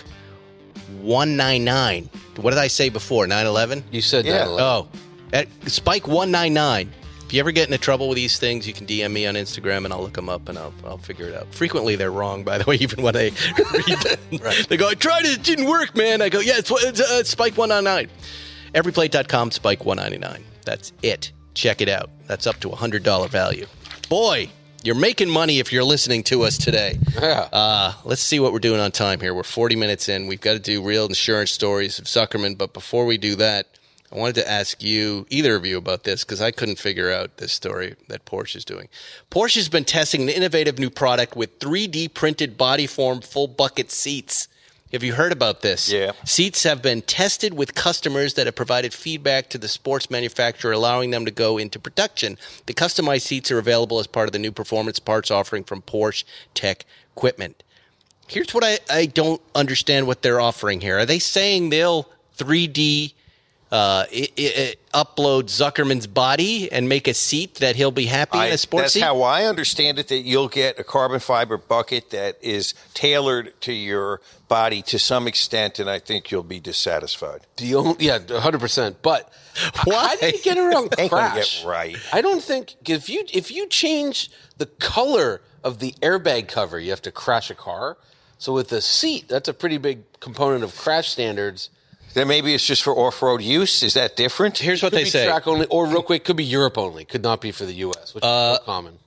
one ninety-nine. What did I say before? nine eleven? You said Yeah. nine eleven. Oh, at Spike one ninety-nine. If you ever get into trouble with these things, you can D M me on Instagram and I'll look them up and I'll I'll figure it out. Frequently, they're wrong, by the way, even when I read them. Right. They go, I tried it, it didn't work, man. I go, yeah, it's, it's uh, Spike one ninety-nine. every plate dot com, Spike one ninety-nine. That's it. Check it out. That's up to a one hundred dollars value. Boy, you're making money if you're listening to us today. Yeah. Uh, let's see what we're doing on time here. We're forty minutes in. We've got to do real insurance stories of Zuckerman. But before we do that, I wanted to ask you, either of you, about this because I couldn't figure out this story that Porsche is doing. Porsche has been testing an innovative new product with three D printed body form full bucket seats. Have you heard about this? Yeah. Seats have been tested with customers that have provided feedback to the sports manufacturer, allowing them to go into production. The customized seats are available as part of the new performance parts offering from Porsche Tech Equipment. Here's what I, I don't understand what they're offering here. Are they saying they'll three D uh, I, I, upload Zuckerman's body and make a seat that he'll be happy I, in a sports that's seat? how I understand it, that you'll get a carbon fiber bucket that is tailored to your body to some extent, and I think you'll be dissatisfied. The only, yeah, one hundred percent. But Why? how did you get around Ain't gonna crash? get right. I don't think if you if you change the color of the airbag cover, you have to crash a car. So with the seat, that's a pretty big component of crash standards. Then maybe it's just for off-road use. Is that different? Here's what Could they be say. track only, or real quick, could be Europe only. Could not be for the U S, which is Uh, more common.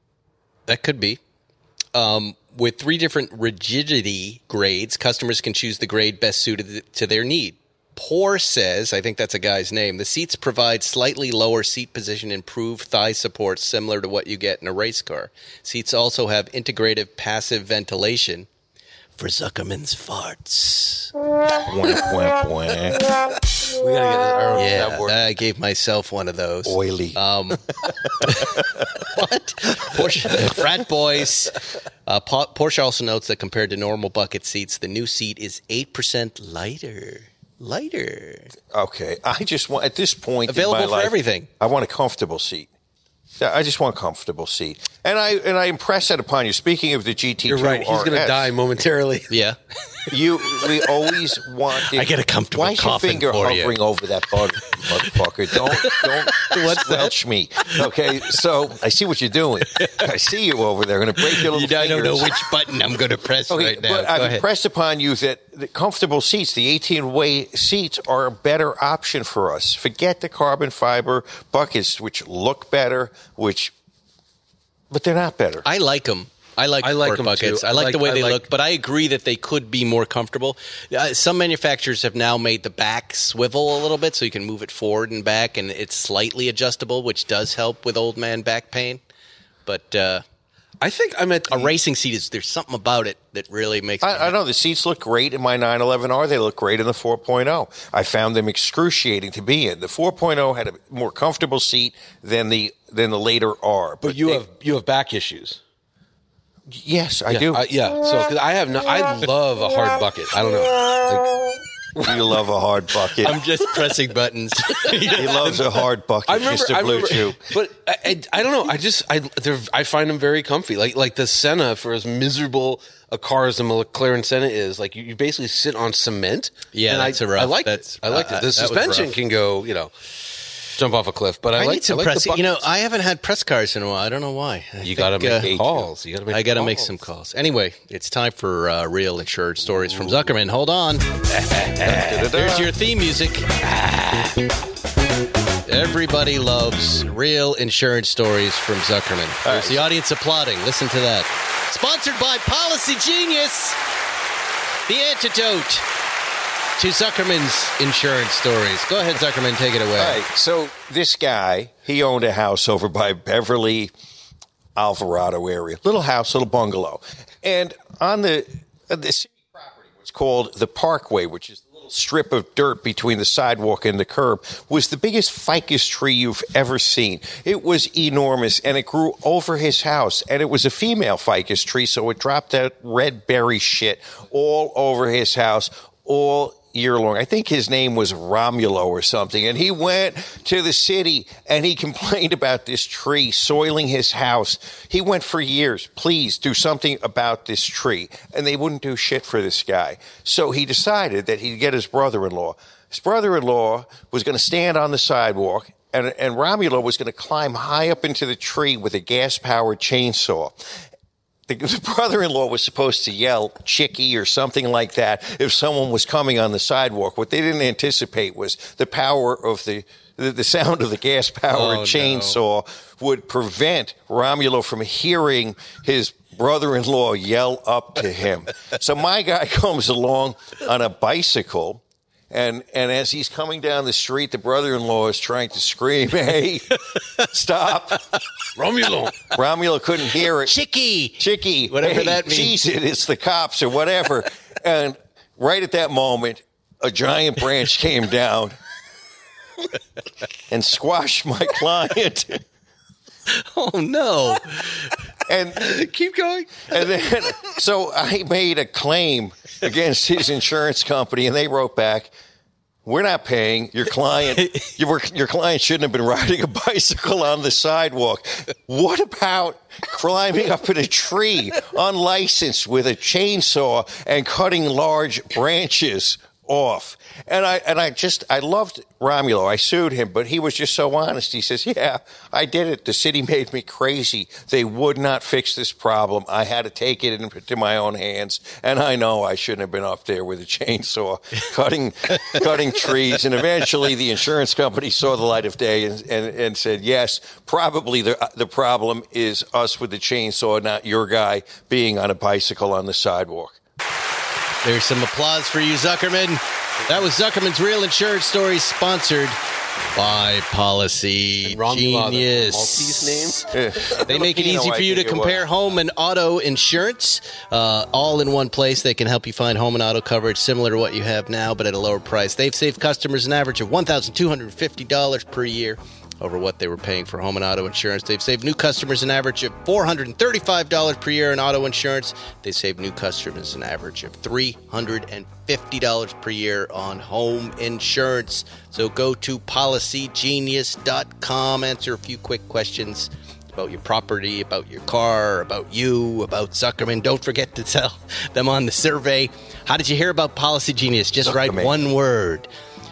That could be. Um, with three different rigidity grades, customers can choose the grade best suited to their need. Poor says, I think that's a guy's name, the seats provide slightly lower seat position, improved thigh support similar to what you get in a race car. Seats also have integrated passive ventilation for Zuckerman's farts. Wah, wah, wah. We gotta get our own Yeah, soundboard. I gave myself one of those. Oily. Um, what? Porsche, frat boys. Uh, Po- Porsche also notes that compared to normal bucket seats, the new seat is eight percent lighter. Lighter. Okay, I just want, at this point Available in my for life, everything. I want a comfortable seat. Yeah, I just want a comfortable seat. And I and I impress that upon you. Speaking of the G T two You're right. He's going to R S, die momentarily. Yeah. You, we always wanted. I get a comfortable Why is your coffin finger for you? hovering over that button, motherfucker? Don't don't squelch me. Okay, so I see what you're doing. I see you over there. I'm going to break your little I don't know fingers. which button I'm going to press Okay, right now. but Go I've ahead. impressed upon you that the comfortable seats, the eighteen-way seats, are a better option for us. Forget the carbon fiber buckets, which look better, which, but they're not better. I like them. I like, I like pork 'em buckets. too. I I like, like- the way I they like- look, but I agree that they could be more comfortable. Uh, some manufacturers have now made the back swivel a little bit so you can move it forward and back, and it's slightly adjustable, which does help with old man back pain. But uh, I think I'm at the, a racing seat is there's something about it that really makes. me I, I know the seats look great in my nine eleven R. They look great in the four point oh. I found them excruciating to be in. The four point oh had a more comfortable seat than the than the later R. But you they- have you have back issues. yes, I yeah, do. I, yeah. So 'cause I have no. I love a hard bucket. I don't know. You love a hard bucket. I'm just pressing buttons. he loves a hard bucket. I remember, Mister I Blue remember, Chew. but I, I, I don't know. I just I they're, I find them very comfy. Like like the Senna, for as miserable a car as the McLaren Senna is, like you, you basically sit on cement. Yeah, and that's I, a rough- I like that's- it. I like uh, it. The that was suspension rough. can go, you know, jump off a cliff. But I, I like need some I like press. the You know, buckets. I haven't had press cars in a while. I don't know why. I You think, got to make uh, calls. You got to make. I got to calls. make some calls. Anyway, it's time for uh, real insured stories from Zuckerman. Hold on. There's your theme music. Everybody loves real insurance stories from Zuckerman. There's the audience applauding. Listen to that. Sponsored by Policy Genius, the antidote to Zuckerman's insurance stories. Go ahead, Zuckerman, take it away. All right, so this guy, he owned a house over by Beverly, Alvarado area. Little house, little bungalow. And on the, uh, the city property, what's called the Parkway, which is the little strip of dirt between the sidewalk and the curb, was the biggest ficus tree you've ever seen. It was enormous, and it grew over his house, and it was a female ficus tree, so it dropped that red berry shit all over his house all year long. I think his name was Romulo or something, and he went to the city and he complained about this tree soiling his house. He went for years, please do something about this tree, and they wouldn't do shit for this guy. So he decided that he'd get his brother-in-law. His brother-in-law was going to stand on the sidewalk, and, and Romulo was going to climb high up into the tree with a gas-powered chainsaw. The, the brother-in-law was supposed to yell "chickie" or something like that if someone was coming on the sidewalk. What they didn't anticipate was the power of the the, the sound of the gas-powered Oh, chainsaw no. would prevent Romulo from hearing his brother-in-law yell up to him. So my guy comes along on a bicycle. And and as he's coming down the street, the brother-in-law is trying to scream, "Hey, stop!" Romulo. Romulo couldn't hear it. Chicky. Chicky, Whatever hey, that means. Jeez, it, it's the cops or whatever. And right at that moment, a giant branch came down and squashed my client. Oh, no. And Keep going. and then, so I made a claim against his insurance company, and they wrote back, "We're not paying your client. Your your client shouldn't have been riding a bicycle on the sidewalk. What about climbing up in a tree unlicensed with a chainsaw and cutting large branches off?" And I and I just I loved Romulo. I sued him, but he was just so honest. He says, "Yeah, I did it. The city made me crazy. They would not fix this problem. I had to take it into my own hands. And I know I shouldn't have been up there with a chainsaw cutting cutting trees." And eventually, the insurance company saw the light of day and, and, and said, "Yes, probably the the problem is us with the chainsaw, not your guy being on a bicycle on the sidewalk." There's some applause for you, Zuckerman. That was Zuckerman's Real Insurance Stories, sponsored by Policy Romulo, the Genius. Maltese name. They make it easy for you to compare home and auto insurance, uh, all in one place. They can help you find home and auto coverage similar to what you have now, but at a lower price. They've saved customers an average of one thousand two hundred fifty dollars per year over what they were paying for home and auto insurance. They've saved new customers an average of four hundred thirty-five dollars per year in auto insurance. They save new customers an average of three hundred fifty dollars per year on home insurance. So go to policy genius dot com, answer a few quick questions about your property, about your car, about you, about Zuckerman. Don't forget to tell them on the survey, how did you hear about Policy Genius? Just Zuckerman. write one word.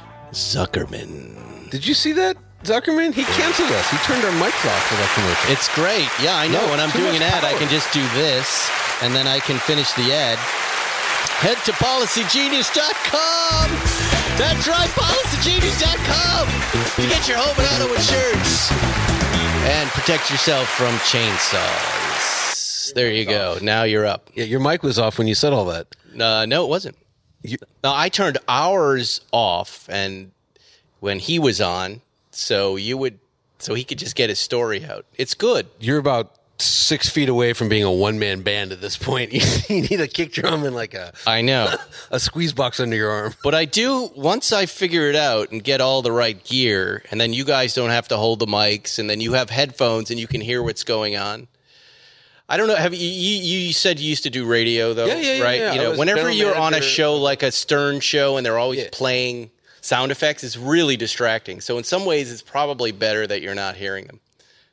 Zuckerman. Did you see that, Zuckerman? He canceled us. He turned our mics off for that commercial. It's great. Yeah, I know. No, when I'm too doing an much ad, I power. can just do this, and then I can finish the ad. Head to policy genius dot com. That's right, policy genius dot com to get your home and auto insurance and protect yourself from chainsaws. There you go. Now you're up. Yeah, your mic was off when you said all that. Uh, no, it wasn't. You- No, I turned ours off, and when he was on, so you would, so he could just get his story out. It's good. You're about six feet away from being a one-man band at this point. You need a kick drum and like a I know. a squeeze box under your arm. But I do, once I figure it out and get all the right gear, and then you guys don't have to hold the mics, and then you have headphones and you can hear what's going on. I don't know. Have you, you, you said you used to do radio, though, Yeah, yeah, yeah, right? yeah. You I know, was whenever general you're on a manager. show like a Stern show and they're always Yeah. playing sound effects, it's really distracting. So in some ways, it's probably better that you're not hearing them.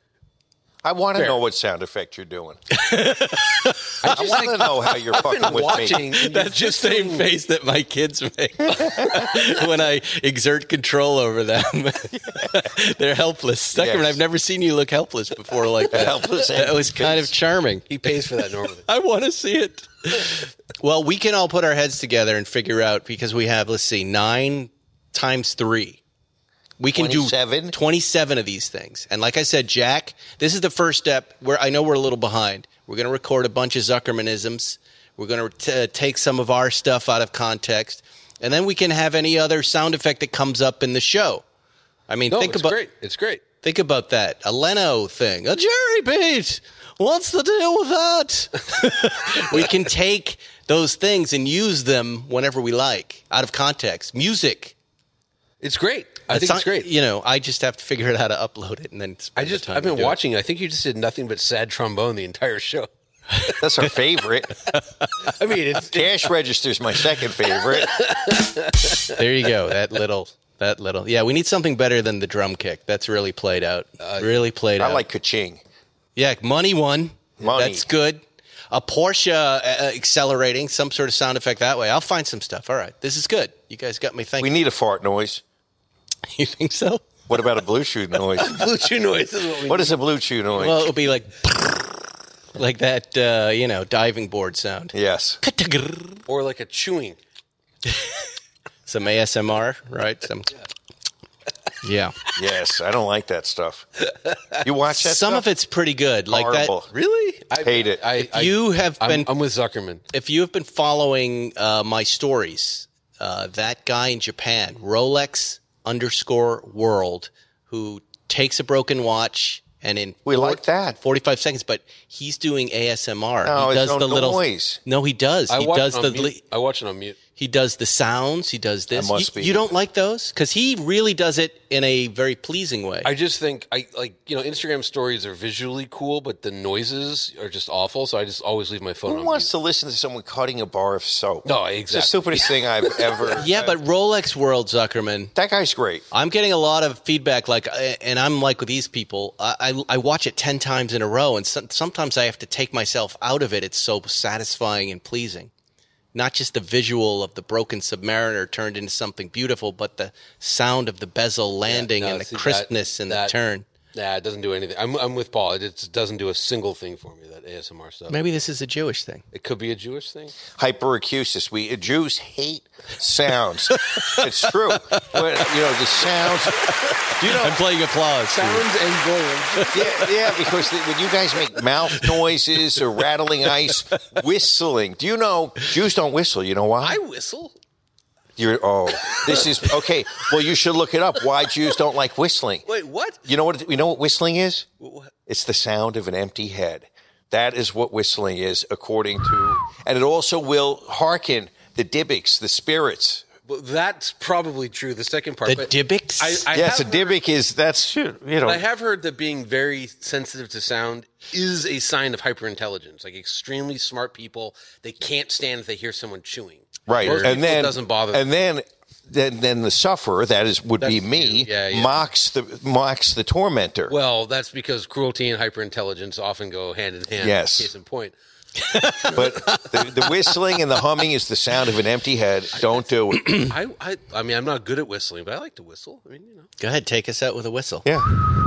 I want to Fair. know what sound effect you're doing. I I want to know how you're fucking been with watching. me. and That's you're the same doing- face that my kids make when I exert control over them. They're helpless. Zuckerman, Yes. I've never seen you look helpless before like that. Helpless That and was kind of face. charming. He pays for that normally. I want to see it. Well, we can all put our heads together and figure out, because we have, let's see, nine times three. We can twenty-seven? do twenty-seven of these things. And like I said, Jack, this is the first step where I know we're a little behind. We're going to record a bunch of Zuckermanisms. We're going to take some of our stuff out of context. And then we can have any other sound effect that comes up in the show. I mean, No, think it's about great. It's great. think about that. A Leno thing. A Jerry beat. What's the deal with that? We can take those things and use them whenever we like, out of context. Music. It's great. I It's think not- it's great. You know, I just have to figure out how to upload it and then. I spend the just time I've to been do it. watching. I think you just did nothing but sad trombone the entire show. That's our favorite. I mean, it's Cash register's my second favorite. There you go. That little. That little. Yeah, we need something better than the drum kick. That's really played out. really played out. I like ka-ching. Yeah, money one. Money. That's good. A Porsche uh, accelerating, some sort of sound effect that way. I'll find some stuff. All right. This is good. You guys got me We thinking. need a fart noise. You think so? What about a blue chew noise? Blue chew noise. Is what we What is a blue chew noise? Well, it'll be like like that, uh, you know, diving board sound. yes. or like a chewing. Some A S M R, right? Some. Yeah. Yes. I don't like that stuff. You watch that Some stuff? of it's pretty good. Like Horrible. that. Really? I Hate it. I, If I, you have I'm, been I'm with Zuckerman. if you have been following uh, my stories, uh, that guy in Japan, Rolex underscore world, who takes a broken watch and in We like that. forty-five seconds, but he's doing A S M R. No, he it's does no the little noise. No, he does. I he watch does it the on mute. li- I watch it on mute. he does the sounds. He does this. That must you, be- you don't like those because he really does it in a very pleasing way. I just think I like you know Instagram stories are visually cool, but the noises are just awful. So I just always leave my phone Who on wants mute. to listen to someone cutting a bar of soap? No, It's the exactly. stupidest thing I've ever. yeah, but Rolex World, Zuckerman. That guy's great. I'm getting a lot of feedback, like, and I'm like with these people. I, I, I watch it ten times in a row, and some, sometimes I have to take myself out of it. It's so satisfying and pleasing. Not just the visual of the broken Submariner turned into something beautiful, but the sound of the bezel landing no, and the see, that- crispness and that- the turn. Nah, it doesn't do anything. I'm I'm with Paul. It just doesn't do a single thing for me. That A S M R stuff. Maybe this is a Jewish thing. It could be a Jewish thing. Hyperacusis. We Jews hate sounds. It's true. But, you know the sounds. Do you know? I'm playing applause. Sounds and goings. Yeah, yeah. Because the, when you guys make mouth noises or rattling ice, whistling. Do you know Jews don't whistle? You know why? I whistle. You're oh, this is okay. Well, you should look it up. Why Jews don't like whistling? Wait, what? You know what? You know what whistling is? What? It's the sound of an empty head. That is what whistling is, according to, and it also will hearken the Dybbuk, the spirits. Well, that's probably true. The second part. The but Dybbuk? I, I Yes, a have heard- Dybbuk is that's you know. But I have heard that being very sensitive to sound is a sign of hyperintelligence. Like extremely smart people, they can't stand if they hear someone chewing. Right, Most and people, then it doesn't bother them. And then, then, then the sufferer, that is, would be That's me, you. Yeah, yeah. mocks the mocks the tormentor. Well, that's because cruelty and hyperintelligence often go hand in hand. Yes. Case in point. But the, the whistling and the humming is the sound of an empty head. Don't do it. I, I, I mean, I'm not good at whistling, but I like to whistle. I mean, you know. Go ahead, take us out with a whistle. Yeah.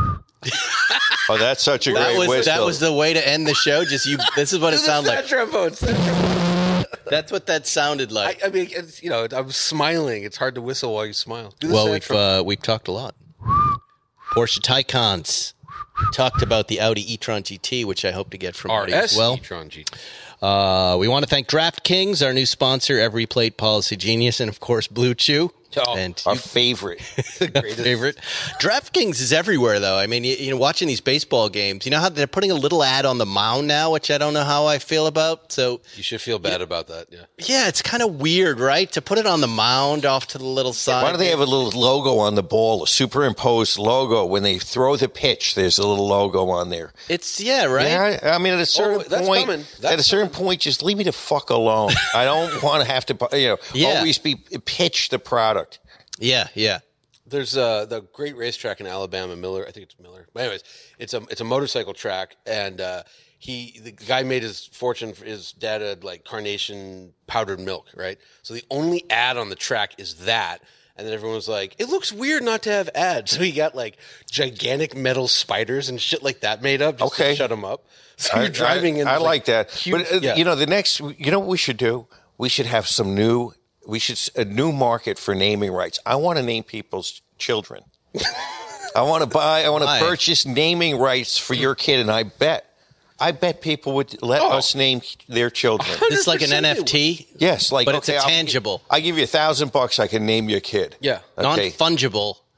Oh, that's such a That great was whistle. that was the way to end the show. Just you. This is what it sounded like. trombone. That's what that sounded I, like. I mean, it's, you know, I'm smiling. It's hard to whistle while you smile. Do the Well, sad we've trombone. uh, we've talked a lot. Porsche Taycans. Talked about the Audi e-tron G T, which I hope to get from Audi R as S well. e-tron G T. Uh, we want to thank DraftKings, our new sponsor, Every Plate Policy Genius, and of course Blue Chew. Oh, and Our you- favorite. favorite. DraftKings is everywhere, though. I mean, you, you know, watching these baseball games, you know how they're putting a little ad on the mound now, which I don't know how I feel about. So, You should feel bad about that. Yeah. yeah, it's kind of weird, right? To put it on the mound off to the little side. Why do they have a little logo on the ball, a superimposed logo? When they throw the pitch, there's a little logo on there. It's, yeah, right? Yeah, I I mean, at a certain Oh, that's point, coming. That's at a certain point, just leave me the fuck alone. I don't want to have to, you know, Yeah. always be pitch the product. Yeah, yeah. There's uh, the great racetrack in Alabama, Miller. I think it's Miller. But anyways, it's a it's a motorcycle track, and uh, he the guy made his fortune. For his dad had like carnation powdered milk, right? So the only ad on the track is that, and then everyone was like, "It looks weird not to have ads." So he got like gigantic metal spiders and shit like that made up just Okay. to shut them up. So I, you're driving I, in. I like, like that. huge- but uh, yeah. you know, the next, you know, what we should do? We should have some new. We should a new market for naming rights. I want to name people's children. I want to buy. I want to Why? purchase naming rights for your kid, and I bet, I bet people would let Oh. us name their children. This is like an one hundred N percent F T, Yes, like but it's okay, a I'll- tangible, I give you a thousand bucks. I can name your kid. Yeah. Okay. non-fungible.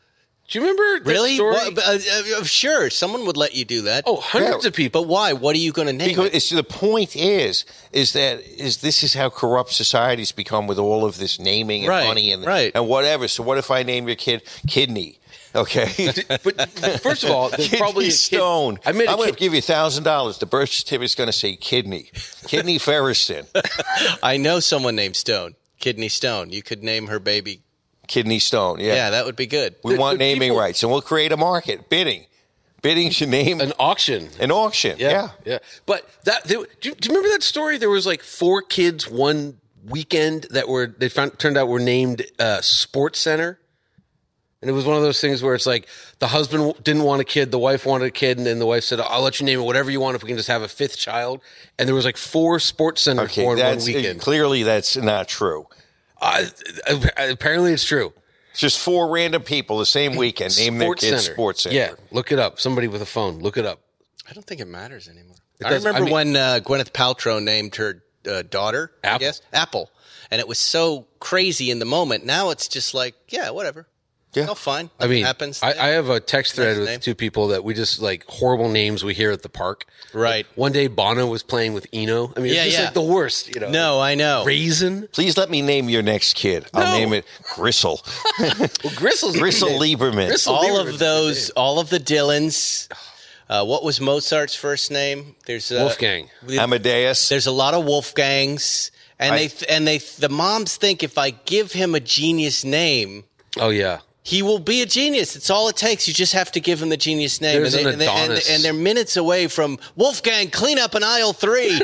Do you remember that Really? story? Well, uh, uh, sure, someone would let you do that. Oh, hundreds Yeah. of people. But why? What are you going to name Because it? it's, the point is, is that is this is how corrupt society's become with all of this naming and Right, money and right. and whatever. So what if I name your kid Kidney? Okay, But first of all, there's Kidney probably a kid- Stone. I made a I'm going to kid- give you a thousand dollars. The birth certificate's going to say Kidney, Kidney Ferriston, I know someone named Stone, Kidney Stone. You could name her baby. Kidney Stone. Yeah, Yeah, that would be good. we The- want the naming people- rights, and we'll create a market bidding. Bidding should name an auction. an auction. Yeah, Yeah. yeah. But that they, do, you, do you remember that story? There was like four kids one weekend that were they found turned out were named uh, Sports Center, and it was one of those things where it's like the husband didn't want a kid, the wife wanted a kid, and then the wife said, "I'll let you name it whatever you want if we can just have a fifth child." And there was like four Sports Centers Okay, born one that's weekend. clearly that's not true. Uh, apparently, it's true. It's just four random people the same weekend name their Sports kid Center. Sports Center. Yeah, look it up. Somebody with a phone, look it up. I don't think it matters anymore. It I does- remember I mean- when uh, Gwyneth Paltrow named her uh, daughter, I Apple. guess, Apple. And it was so crazy in the moment. Now it's just like, yeah, whatever. Yeah. Oh, fine. I mean, happens. I, I have a text thread Nice with name. two people that we just like horrible names we hear at the park. Right. Like, one day Bono was playing with Eno. I mean, it's Yeah, just yeah. like the worst. You know. No, I know. Raisin. Please let me name your next kid. I'll No. name it Gristle. Well, Gristle's Gristle Lieberman. Gristle all Lieberman's of those, all of the Dylans. Uh, what was Mozart's first name? There's uh, Wolfgang. Amadeus. There's a lot of Wolfgangs, and I- they th- and they the moms think if I give him a genius name, Oh yeah. he will be a genius. It's all it takes. You just have to give him the genius name. There's and, an they, and, they, and, Adonis. and they're minutes away from Wolfgang, clean up in aisle three.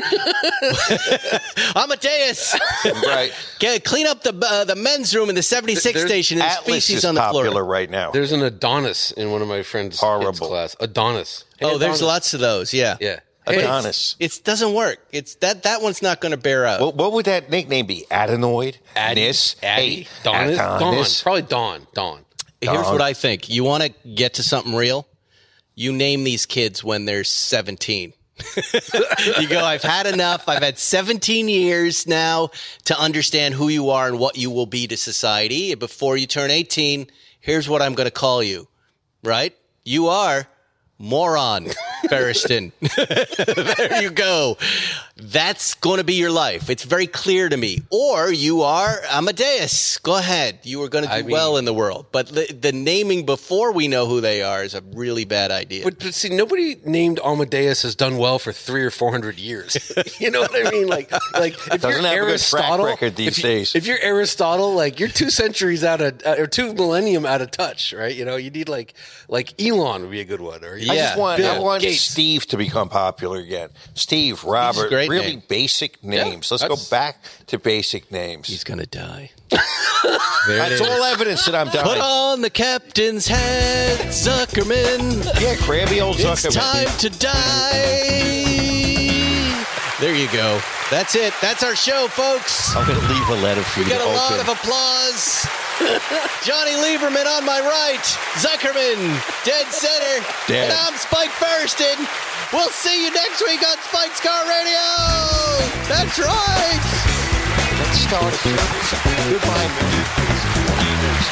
Amadeus, Right. Get, clean up the uh, the men's room in the seventy-six There's- station. There's Atlas feces is on the popular floor. right now. There's an Adonis in one of my friends' kids' Horrible. class. Adonis. Hey, Oh, there's Adonis. lots of those. Yeah. Yeah. But it's- Adonis. It doesn't work. It's that that one's not going to bear out. What, what would that nickname be? Adenoid? Nis? Addy. Hey, Dawn. Dawn. Adonis? Probably Dawn. Dawn. Here's Dog. what I think. You want to get to something real? You name these kids when they're seventeen. You go, I've had enough. I've had seventeen years now to understand who you are and what you will be to society. Before you turn eighteen, here's what I'm going to call you. Right? You are moron, Ferriston. There you go. That's going to be your life. It's very clear to me. Or you are Amadeus. Go ahead. You are going to do I mean- well in the world. But the, the naming before we know who they are is a really bad idea. But, but see, nobody named Amadeus has done well for three or four hundred years. You know what I mean? Like, like if Doesn't you're have a good track Aristotle, record these if you- days. If you're Aristotle, like you're two centuries out of uh, or two millennium out of touch, right? You know, you need like like Elon would be a good one, or I Yeah. just want, I Bill want Gates. Steve to become popular again. Steve, Robert, great really name. basic names. Let's go that's- back to basic names. He's going to die. That's all evidence that I'm Put dying. on the captain's hat, Zuckerman. Yeah, crabby old It's Zuckerman. time to die. There you go. That's it. That's our show, folks. I'm going to leave a letter for you We got to a lot open. of applause. Johnny Lieberman on my right. Zuckerman, dead center. Dead. And I'm Spike Ferriston. We'll see you next week on Spike's Car Radio. That's right. Let's start it. Goodbye, man.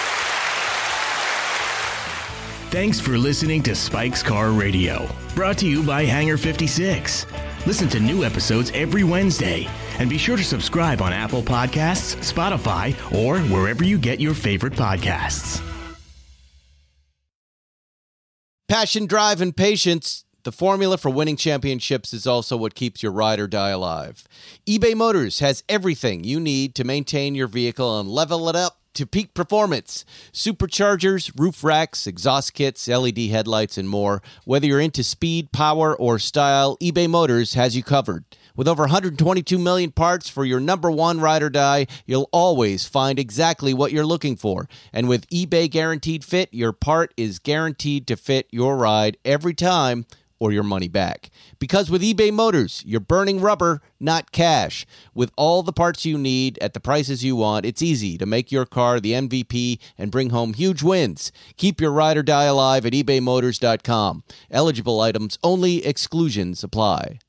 Thanks for listening to Spike's Car Radio, brought to you by Hangar fifty-six. Listen to new episodes every Wednesday, and be sure to subscribe on Apple Podcasts, Spotify, or wherever you get your favorite podcasts. Passion, drive, and patience. The formula for winning championships is also what keeps your ride or die alive. eBay Motors has everything you need to maintain your vehicle and level it up to peak performance. Superchargers, roof racks, exhaust kits, L E D headlights, and more. Whether you're into speed, power, or style, eBay Motors has you covered. With over one hundred twenty-two million parts for your number one ride or die, you'll always find exactly what you're looking for. And with eBay Guaranteed Fit, your part is guaranteed to fit your ride every time or your money back. Because with eBay Motors, you're burning rubber, not cash. With all the parts you need at the prices you want, it's easy to make your car the M V P and bring home huge wins. Keep your ride or die alive at ebay motors dot com. Eligible items only, exclusions apply.